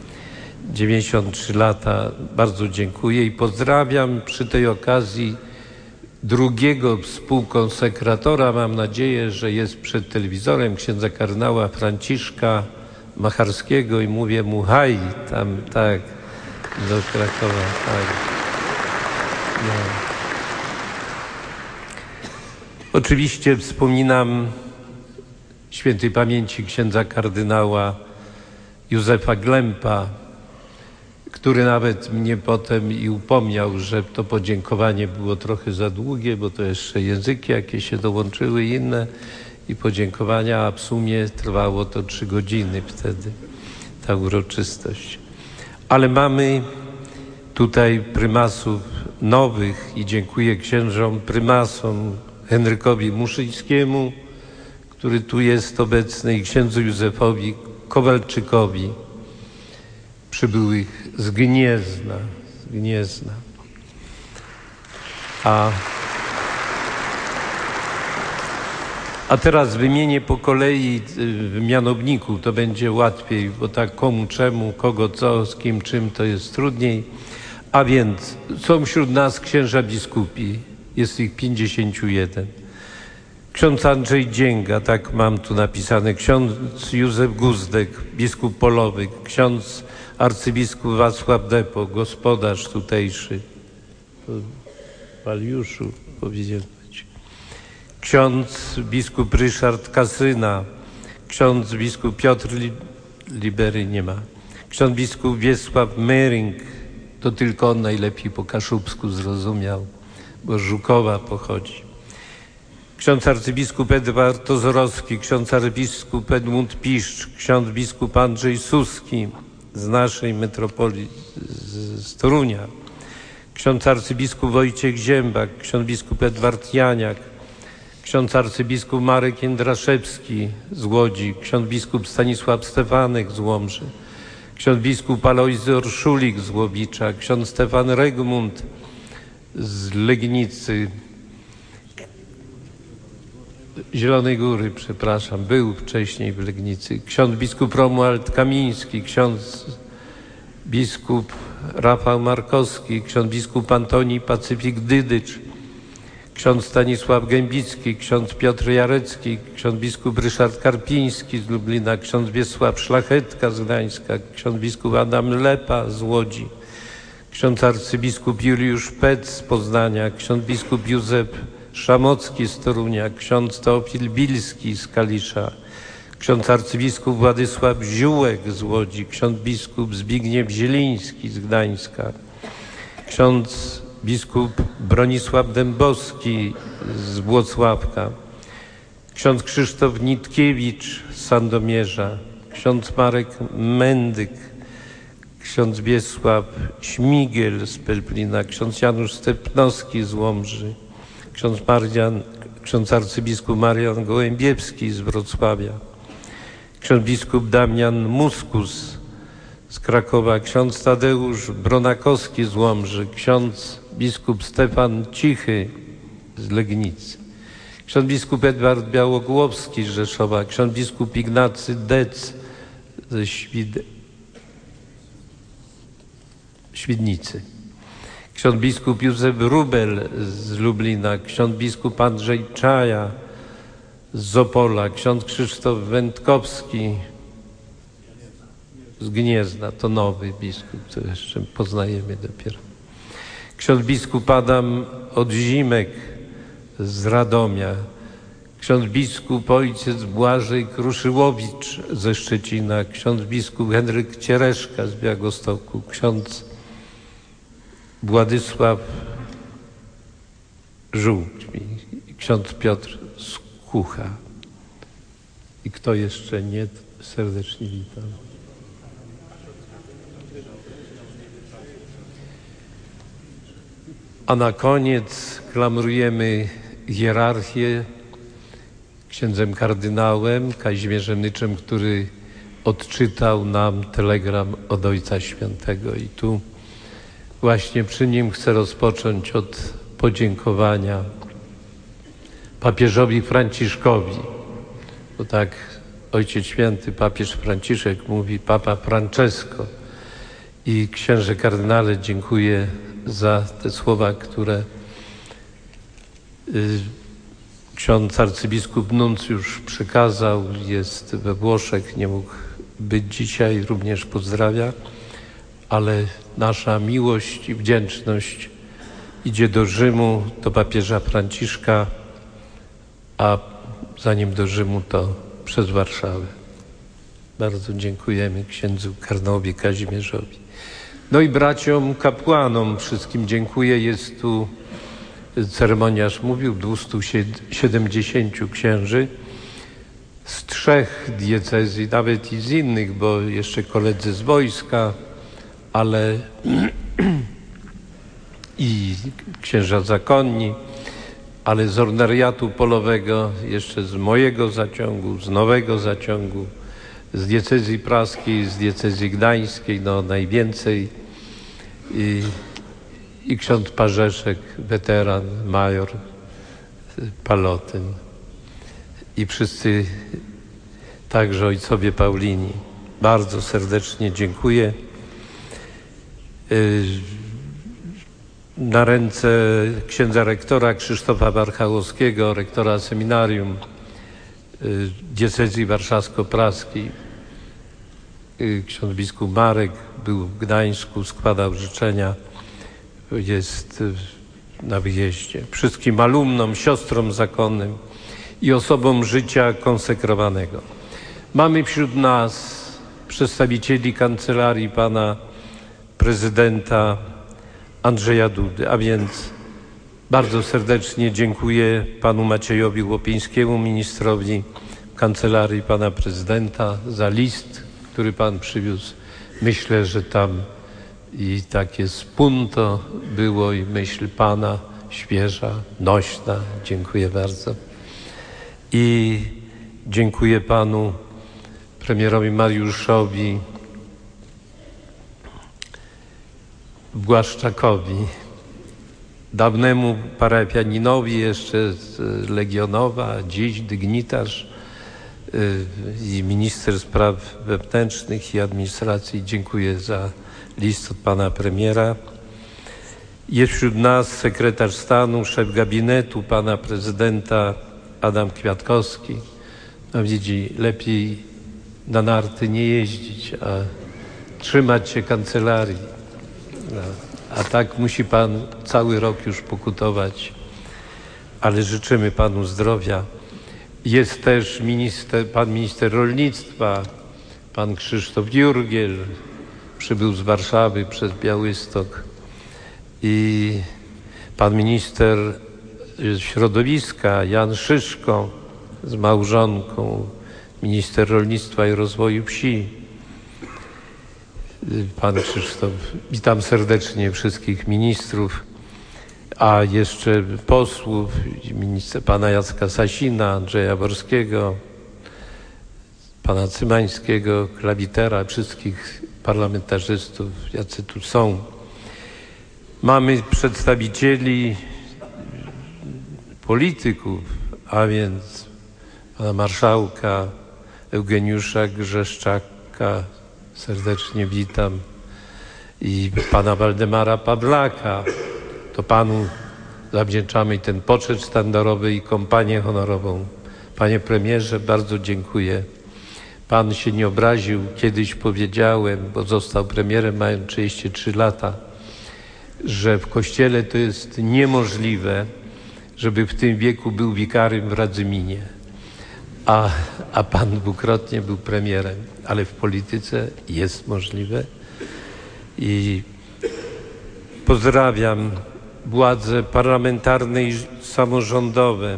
93 lata, bardzo dziękuję i pozdrawiam przy tej okazji drugiego współkonsekratora, mam nadzieję, że jest przed telewizorem, księdza kardynała Franciszka Macharskiego i mówię mu haj, tam tak, do Krakowa, tak. No. Oczywiście wspominam świętej pamięci księdza kardynała Józefa Glempa, który nawet mnie potem i upomniał, że to podziękowanie było trochę za długie, bo to jeszcze języki jakieś się dołączyły inne i podziękowania, a w sumie trwało to 3 godziny wtedy, ta uroczystość. Ale mamy tutaj prymasów nowych i dziękuję księżom prymasom, Henrykowi Muszyńskiemu, który tu jest obecny, i księdzu Józefowi Kowalczykowi, przybyłych z Gniezna. A teraz wymienię po kolei w mianowniku, to będzie łatwiej, bo tak komu, czemu, kogo, co, z kim, czym, to jest trudniej. A więc są wśród nas księża biskupi, jest ich 51. Ksiądz Andrzej Dzięga, tak mam tu napisane, ksiądz Józef Guzdek, biskup polowy, ksiądz arcybiskup Wacław Depo, gospodarz tutejszy, Waliuszu powinien być, ksiądz biskup Ryszard Kasyna, ksiądz biskup Piotr Libery nie ma, ksiądz biskup Wiesław Mering, to tylko on najlepiej po kaszubsku zrozumiał, bo z Żukowa pochodzi. Ksiądz arcybiskup Edward Ozorowski, ksiądz arcybiskup Edmund Piszcz, ksiądz biskup Andrzej Suski z naszej metropolii, z Torunia, ksiądz arcybiskup Wojciech Ziębak, ksiądz biskup Edward Janiak, ksiądz arcybiskup Marek Jędraszewski z Łodzi, ksiądz biskup Stanisław Stefanek z Łomży, ksiądz biskup Alojzy Orszulik z Łowicza, ksiądz Stefan Regmund z Legnicy, Zielonej Góry, przepraszam, był wcześniej w Legnicy, ksiądz biskup Romuald Kamiński, ksiądz biskup Rafał Markowski, ksiądz biskup Antoni Pacyfik Dydycz, ksiądz Stanisław Gębicki, ksiądz Piotr Jarecki, ksiądz biskup Ryszard Karpiński z Lublina, ksiądz Wiesław Szlachetka z Gdańska, ksiądz biskup Adam Lepa z Łodzi, ksiądz arcybiskup Juliusz Pec z Poznania, ksiądz biskup Józef Szamocki z Torunia, ksiądz Teofil Bilski z Kalisza, ksiądz arcybiskup Władysław Ziółek z Łodzi, ksiądz biskup Zbigniew Zieliński z Gdańska, ksiądz biskup Bronisław Dębowski z Włocławka, ksiądz Krzysztof Nitkiewicz z Sandomierza, ksiądz Marek Mendyk, ksiądz Wiesław Śmigiel z Pelplina, ksiądz Janusz Stepnowski z Łomży, ksiądz arcybiskup Marian Gołębiewski z Wrocławia, ksiądz biskup Damian Muskus z Krakowa, ksiądz Tadeusz Bronakowski z Łomży, ksiądz biskup Stefan Cichy z Legnicy, ksiądz biskup Edward Białogłowski z Rzeszowa, ksiądz biskup Ignacy Dec ze Świdnicy, ksiądz biskup Józef Rubel z Lublina, ksiądz biskup Andrzej Czaja z Opola, ksiądz Krzysztof Wędkowski z Gniezna, to nowy biskup, to jeszcze poznajemy dopiero. Ksiądz biskup Adam Odzimek z Radomia, ksiądz biskup ojciec Błażej Kruszyłowicz ze Szczecina, ksiądz biskup Henryk Ciereszka z Białegostoku, ksiądz Władysław Żółkwi, ksiądz Piotr Skucha. I kto jeszcze nie, serdecznie witam. A na koniec klamrujemy hierarchię księdzem kardynałem Kazimierzem Nyczem, który odczytał nam telegram od Ojca Świętego. I tu właśnie przy nim chcę rozpocząć od podziękowania papieżowi Franciszkowi, bo tak Ojciec Święty, papież Franciszek mówi Papa Francesco. I księże kardynale, dziękuję za te słowa, które ksiądz arcybiskup Nuncjusz przekazał. Jest we Włoszech, nie mógł być dzisiaj, również pozdrawia, ale nasza miłość i wdzięczność idzie do Rzymu, do papieża Franciszka, a zanim do Rzymu, to przez Warszawę. Bardzo dziękujemy księdzu kardynałowi Kazimierzowi. No i braciom kapłanom wszystkim dziękuję. Jest tu, ceremoniarz mówił, 270 księży z 3 diecezji, nawet i z innych, bo jeszcze koledzy z wojska, ale i księża zakonni, ale z ordynariatu polowego, jeszcze z mojego zaciągu, z nowego zaciągu, z diecezji praskiej, z diecezji gdańskiej, no najwięcej. I ksiądz Parzeszek, weteran, major Palotyn. I wszyscy, także ojcowie Paulini. Bardzo serdecznie dziękuję. Na ręce księdza rektora Krzysztofa Warchałowskiego, rektora seminarium diecezji warszawsko-praskiej. Ksiądz biskup Marek był w Gdańsku, składał życzenia, jest na wyjeździe. Wszystkim alumnom, siostrom zakonnym i osobom życia konsekrowanego. Mamy wśród nas przedstawicieli kancelarii pana prezydenta Andrzeja Dudy, a więc bardzo serdecznie dziękuję panu Maciejowi Łopińskiemu, ministrowi kancelarii pana prezydenta, za list, który pan przywiózł. Myślę, że tam i takie spunto było i myśl Pana świeża, nośna. Dziękuję bardzo. I dziękuję Panu premierowi Mariuszowi Błaszczakowi, dawnemu parafianinowi jeszcze z Legionowa, dziś dygnitarz i minister spraw wewnętrznych i administracji. Dziękuję za list od pana premiera. Jest wśród nas sekretarz stanu, szef gabinetu pana prezydenta Adam Kwiatkowski. No widzi, lepiej na narty nie jeździć, a trzymać się kancelarii. No, a tak musi pan cały rok już pokutować, ale życzymy panu zdrowia. Jest też pan minister rolnictwa, pan Krzysztof Jurgiel, przybył z Warszawy przez Białystok, i pan minister środowiska Jan Szyszko z małżonką, minister rolnictwa i rozwoju wsi. Pan Krzysztof, witam serdecznie wszystkich ministrów, a jeszcze posłów, pana Jacka Sasina, Andrzeja Borskiego, pana Cymańskiego, Klawitera, wszystkich parlamentarzystów, jacy tu są. Mamy przedstawicieli polityków, a więc pana marszałka Eugeniusza Grzeszczaka, serdecznie witam, i pana Waldemara Pawlaka. To panu zawdzięczamy ten poczet sztandarowy i kompanię honorową. Panie premierze, bardzo dziękuję. Pan się nie obraził, kiedyś powiedziałem, bo został premierem mając 33 lata, że w Kościele to jest niemożliwe, żeby w tym wieku był wikarym w Radzyminie. A pan dwukrotnie był premierem, ale w polityce jest możliwe. I pozdrawiam władze parlamentarne i samorządowe.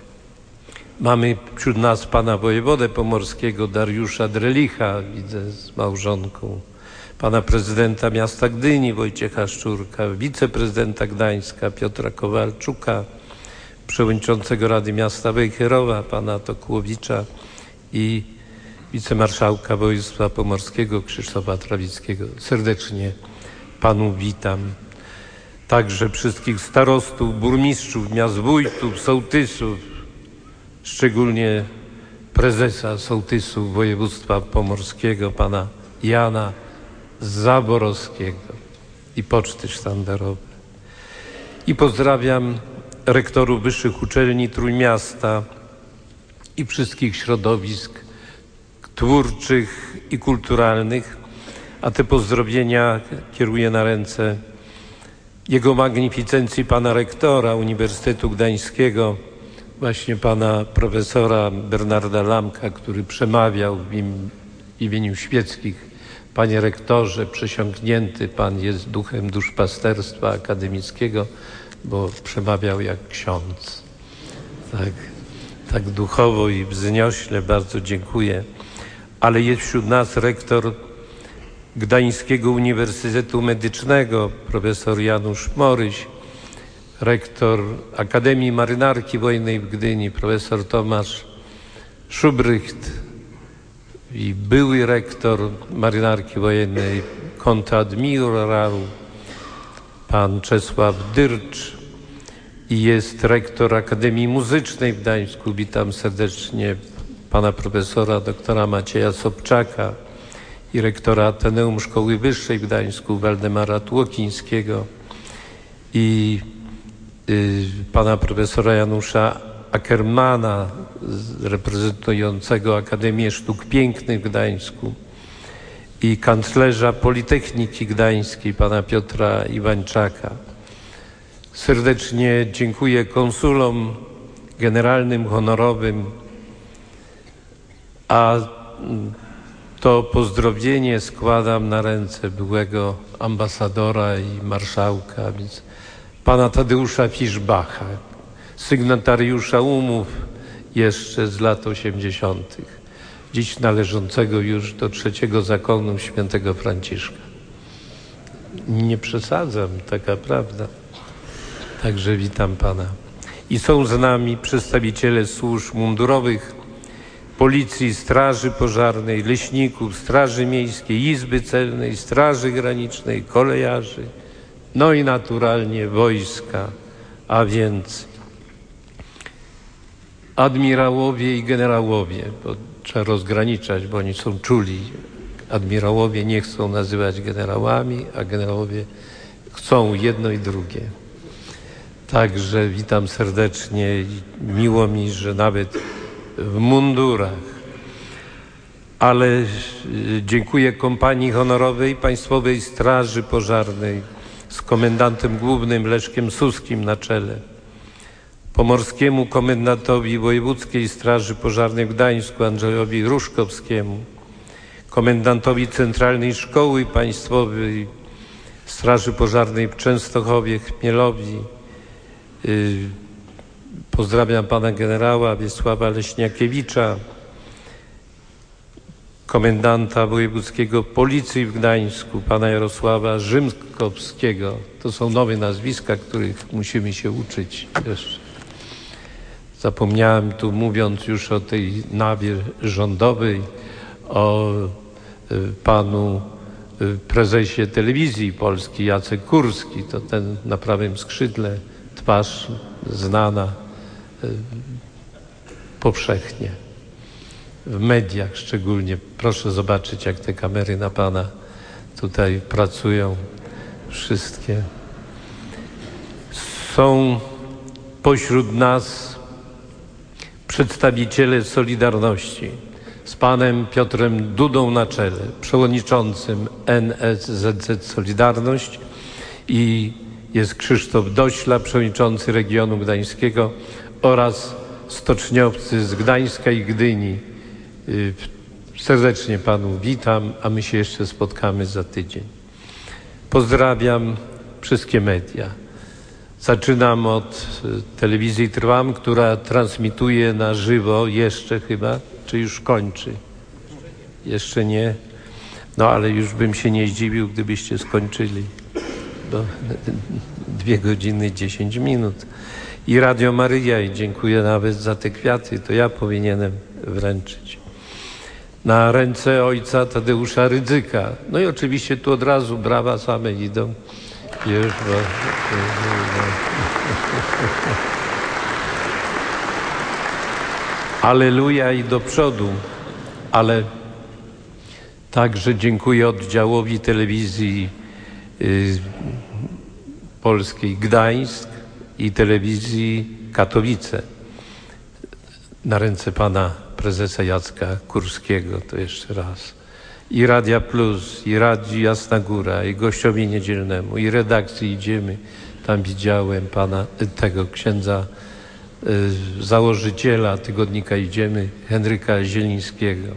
Mamy wśród nas pana wojewodę pomorskiego Dariusza Drelicha, widzę, z małżonką, pana prezydenta miasta Gdyni Wojciecha Szczurka, wiceprezydenta Gdańska Piotra Kowalczuka, przewodniczącego Rady Miasta Wejherowa pana Tokłowicza i wicemarszałka województwa pomorskiego Krzysztofa Trawickiego. Serdecznie panu witam. Także wszystkich starostów, burmistrzów, miast wójtów, sołtysów, szczególnie prezesa sołtysów województwa pomorskiego, pana Jana Zaborowskiego i Poczty Sztandarowe. I pozdrawiam rektorów wyższych uczelni Trójmiasta i wszystkich środowisk twórczych i kulturalnych, a te pozdrowienia kieruję na ręce Jego Magnificencji pana rektora Uniwersytetu Gdańskiego, właśnie pana profesora Bernarda Lamka, który przemawiał w imieniu świeckich. Panie rektorze, przesiąknięty pan jest duchem duszpasterstwa akademickiego, bo przemawiał jak ksiądz. Tak duchowo i wzniośle, bardzo dziękuję. Ale jest wśród nas rektor Gdańskiego Uniwersytetu Medycznego, profesor Janusz Moryś, rektor Akademii Marynarki Wojennej w Gdyni, profesor Tomasz Szubrycht, i były rektor Marynarki Wojennej, kontradmirał pan Czesław Dyrcz, i jest rektor Akademii Muzycznej w Gdańsku. Witam serdecznie pana profesora doktora Macieja Sobczaka i rektora Ateneum Szkoły Wyższej w Gdańsku Waldemara Tłokińskiego i pana profesora Janusza Ackermana, reprezentującego Akademię Sztuk Pięknych w Gdańsku, i kanclerza Politechniki Gdańskiej pana Piotra Iwańczaka. Serdecznie dziękuję konsulom generalnym, honorowym, a to pozdrowienie składam na ręce byłego ambasadora i marszałka, więc pana Tadeusza Fiszbacha, sygnatariusza umów jeszcze z lat 80., dziś należącego już do trzeciego zakonu świętego Franciszka. Nie przesadzam, taka prawda. Także witam Pana. I są z nami przedstawiciele służb mundurowych, Policji, Straży Pożarnej, Leśników, Straży Miejskiej, Izby Celnej, Straży Granicznej, kolejarzy, no i naturalnie wojska, a więc admirałowie i generałowie, bo trzeba rozgraniczać, bo oni są czuli. Admirałowie nie chcą nazywać generałami, a generałowie chcą jedno i drugie. Także witam serdecznie i miło mi, że nawet w mundurach. Ale dziękuję kompanii honorowej Państwowej Straży Pożarnej z komendantem głównym Leszkiem Suskim na czele, pomorskiemu komendantowi Wojewódzkiej Straży Pożarnej w Gdańsku Andrzejowi Różkowskiemu, komendantowi Centralnej Szkoły Państwowej Straży Pożarnej w Częstochowie, Chmielowi. Pozdrawiam pana generała Wiesława Leśniakiewicza, komendanta wojewódzkiego Policji w Gdańsku, pana Jarosława Rzymkowskiego. To są nowe nazwiska, których musimy się uczyć jeszcze. Zapomniałem tu, mówiąc już o tej nawie rządowej, o panu prezesie Telewizji Polskiej, Jacek Kurski, to ten na prawym skrzydle, twarz znana powszechnie, w mediach szczególnie. Proszę zobaczyć, jak te kamery na pana tutaj pracują, wszystkie. Są pośród nas przedstawiciele Solidarności z panem Piotrem Dudą na czele, przewodniczącym NSZZ Solidarność, i jest Krzysztof Dośla, przewodniczący regionu gdańskiego, oraz stoczniowcy z Gdańska i Gdyni. Serdecznie panu witam, a my się jeszcze spotkamy za tydzień. Pozdrawiam wszystkie media. Zaczynam od telewizji Trwam, która transmituje na żywo jeszcze chyba, czy już kończy? Jeszcze nie? No ale już bym się nie zdziwił, gdybyście skończyli. Bo 2 godziny 10 minut. I Radio Maryja, i dziękuję nawet za te kwiaty, to ja powinienem wręczyć. Na ręce ojca Tadeusza Rydzyka. No i oczywiście tu od razu brawa same idą. Już, bo... Alleluja i do przodu. Ale także dziękuję oddziałowi telewizji polskiej Gdańsk i telewizji Katowice. Na ręce pana prezesa Jacka Kurskiego, to jeszcze raz. I Radia Plus, i Radzi Jasna Góra, i Gościowi Niedzielnemu, i redakcji Idziemy. Tam widziałem pana, tego księdza założyciela tygodnika Idziemy, Henryka Zielińskiego.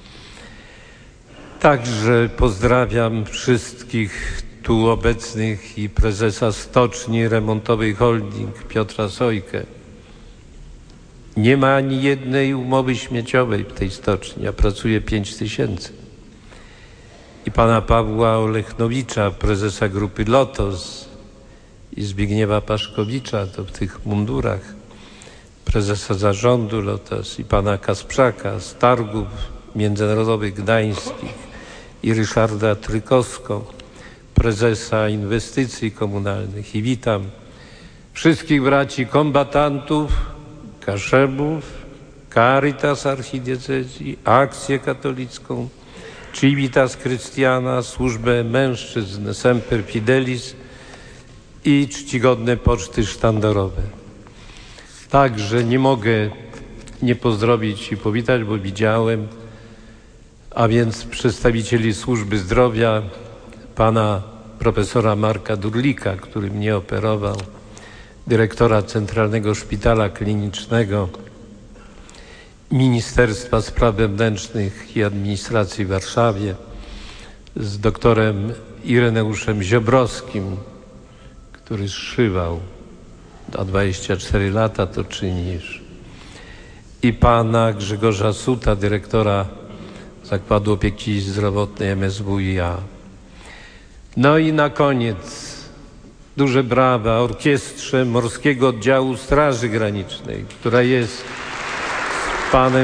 Także pozdrawiam wszystkich tu obecnych i prezesa Stoczni Remontowej Holding Piotra Sojkę. Nie ma ani jednej umowy śmieciowej w tej stoczni, a pracuje 5000. I pana Pawła Olechnowicza, prezesa grupy Lotos, i Zbigniewa Paszkowicza, to w tych mundurach, prezesa zarządu Lotos, i pana Kasprzaka z Targów Międzynarodowych Gdańskich, i Ryszarda Trykowsko, prezesa Inwestycji Komunalnych. I witam wszystkich braci kombatantów, kaszebów, Caritas Archidiecezji, Akcję Katolicką, Civitas Christiana, Służbę Mężczyzn Semper Fidelis i czcigodne poczty sztandarowe. Także nie mogę nie pozdrowić i powitać, bo widziałem, a więc przedstawicieli służby zdrowia, pana profesora Marka Durlika, który mnie operował, dyrektora Centralnego Szpitala Klinicznego, Ministerstwa Spraw Wewnętrznych i Administracji w Warszawie, z doktorem Ireneuszem Ziobrowskim, który zszywał, a 24 lata to czynisz, i pana Grzegorza Suta, dyrektora Zakładu Opieki Zdrowotnej MSWiA. No i na koniec duże brawa orkiestrze Morskiego Oddziału Straży Granicznej, która jest z panem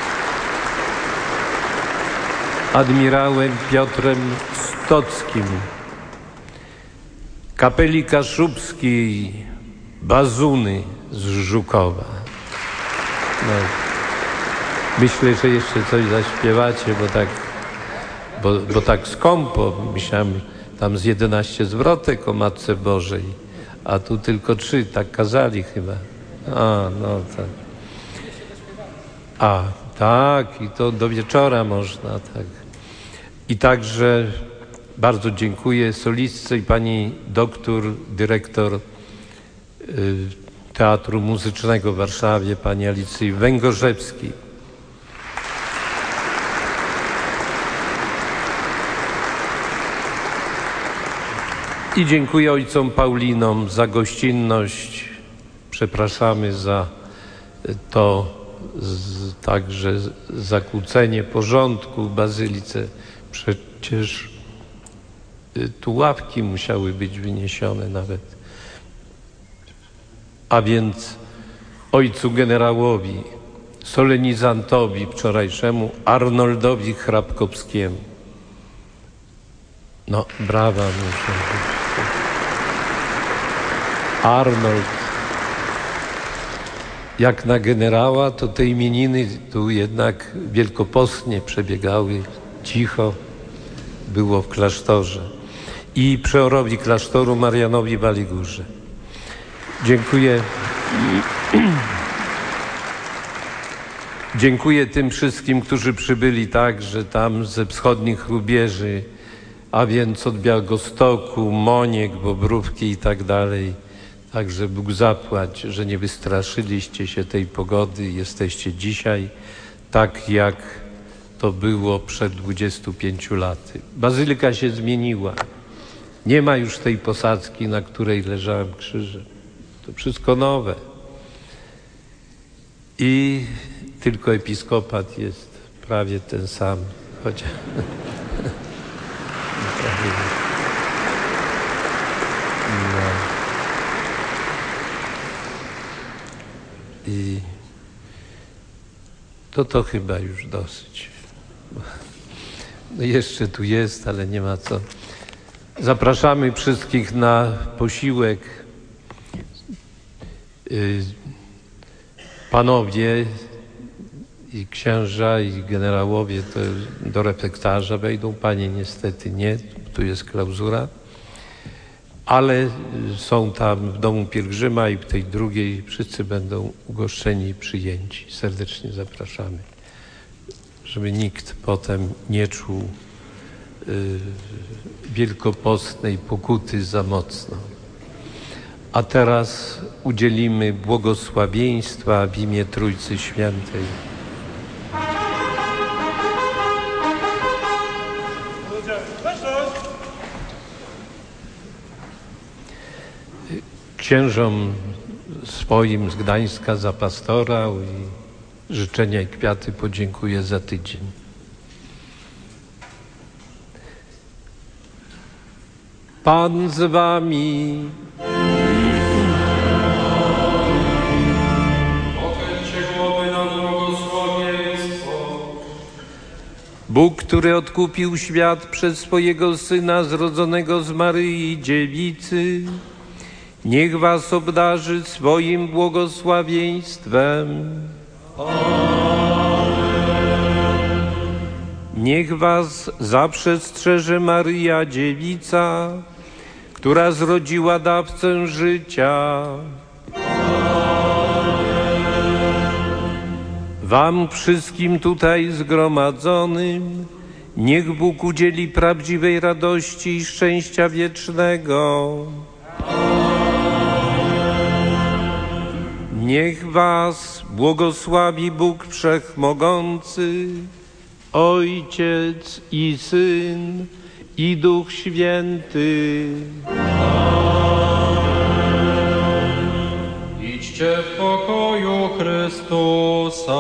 admirałem Piotrem Stockim, kapeli kaszubskiej Bazuny z Żukowa. No, myślę, że jeszcze coś zaśpiewacie, bo tak skąpo. Myślałem tam z 11 zwrotek o Matce Bożej, a tu tylko 3, tak kazali chyba. A, no tak. A, tak, i to do wieczora można, tak. I także bardzo dziękuję solistce i pani doktor, dyrektor Teatru Muzycznego w Warszawie, pani Alicji Węgorzewskiej. I dziękuję ojcom Paulinom za gościnność. Przepraszamy za to także zakłócenie porządku w bazylice. Przecież tu ławki musiały być wyniesione nawet. A więc ojcu generałowi, solenizantowi wczorajszemu, Arnoldowi Hrabkowskiemu. No, brawa muszę być. Arnold. Jak na generała, to te imieniny tu jednak wielkopostnie przebiegały, cicho było w klasztorze. I przeorowi klasztoru Marianowi Waligurze. Dziękuję. Dziękuję tym wszystkim, którzy przybyli także tam ze wschodnich rubieży, a więc od Białegostoku, Moniek, Bobrówki i tak dalej. Także Bóg zapłać, że nie wystraszyliście się tej pogody. Jesteście dzisiaj tak, jak to było przed 25 laty. Bazylika się zmieniła. Nie ma już tej posadzki, na której leżałem krzyżem. To wszystko nowe. I tylko episkopat jest prawie ten sam. Chociaż... No. I to chyba już dosyć. No jeszcze tu jest, ale nie ma co. Zapraszamy wszystkich na posiłek. Panowie i księża i generałowie to do refektarza wejdą, panie niestety nie, tu jest klauzura, ale są tam w domu pielgrzyma i w tej drugiej wszyscy będą ugoszczeni i przyjęci. Serdecznie zapraszamy, żeby nikt potem nie czuł wielkopostnej pokuty za mocno. A teraz udzielimy błogosławieństwa w imię Trójcy Świętej. Księżom swoim z Gdańska za pastorał i życzenia i kwiaty podziękuję za tydzień. Pan z wami. Bóg, który odkupił świat przez swojego Syna zrodzonego z Maryi Dziewicy, niech was obdarzy swoim błogosławieństwem. Niech was zawsze strzeże Maryja Dziewica, która zrodziła dawcę życia. Wam wszystkim tutaj zgromadzonym niech Bóg udzieli prawdziwej radości i szczęścia wiecznego. Niech was błogosławi Bóg Wszechmogący, Ojciec i Syn i Duch Święty. Idźcie w pokoju Chrystusa.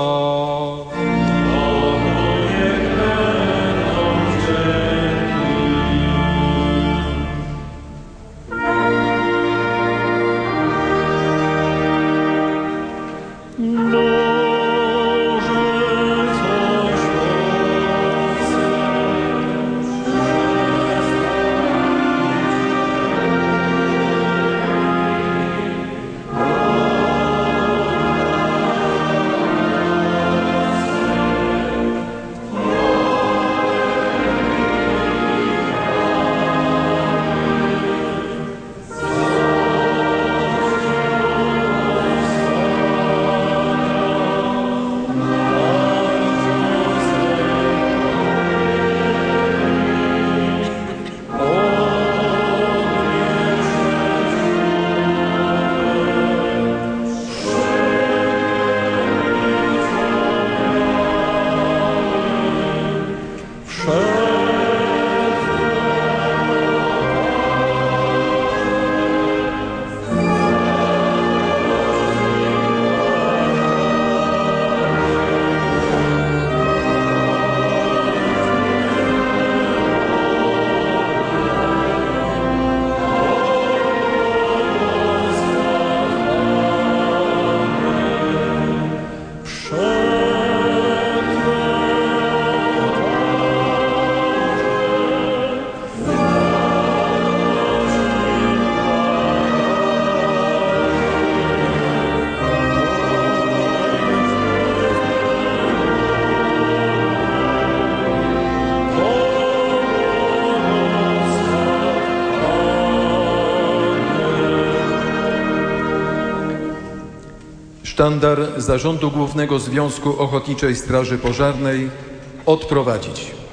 sztandar Zarządu Głównego Związku Ochotniczej Straży Pożarnej odprowadzić.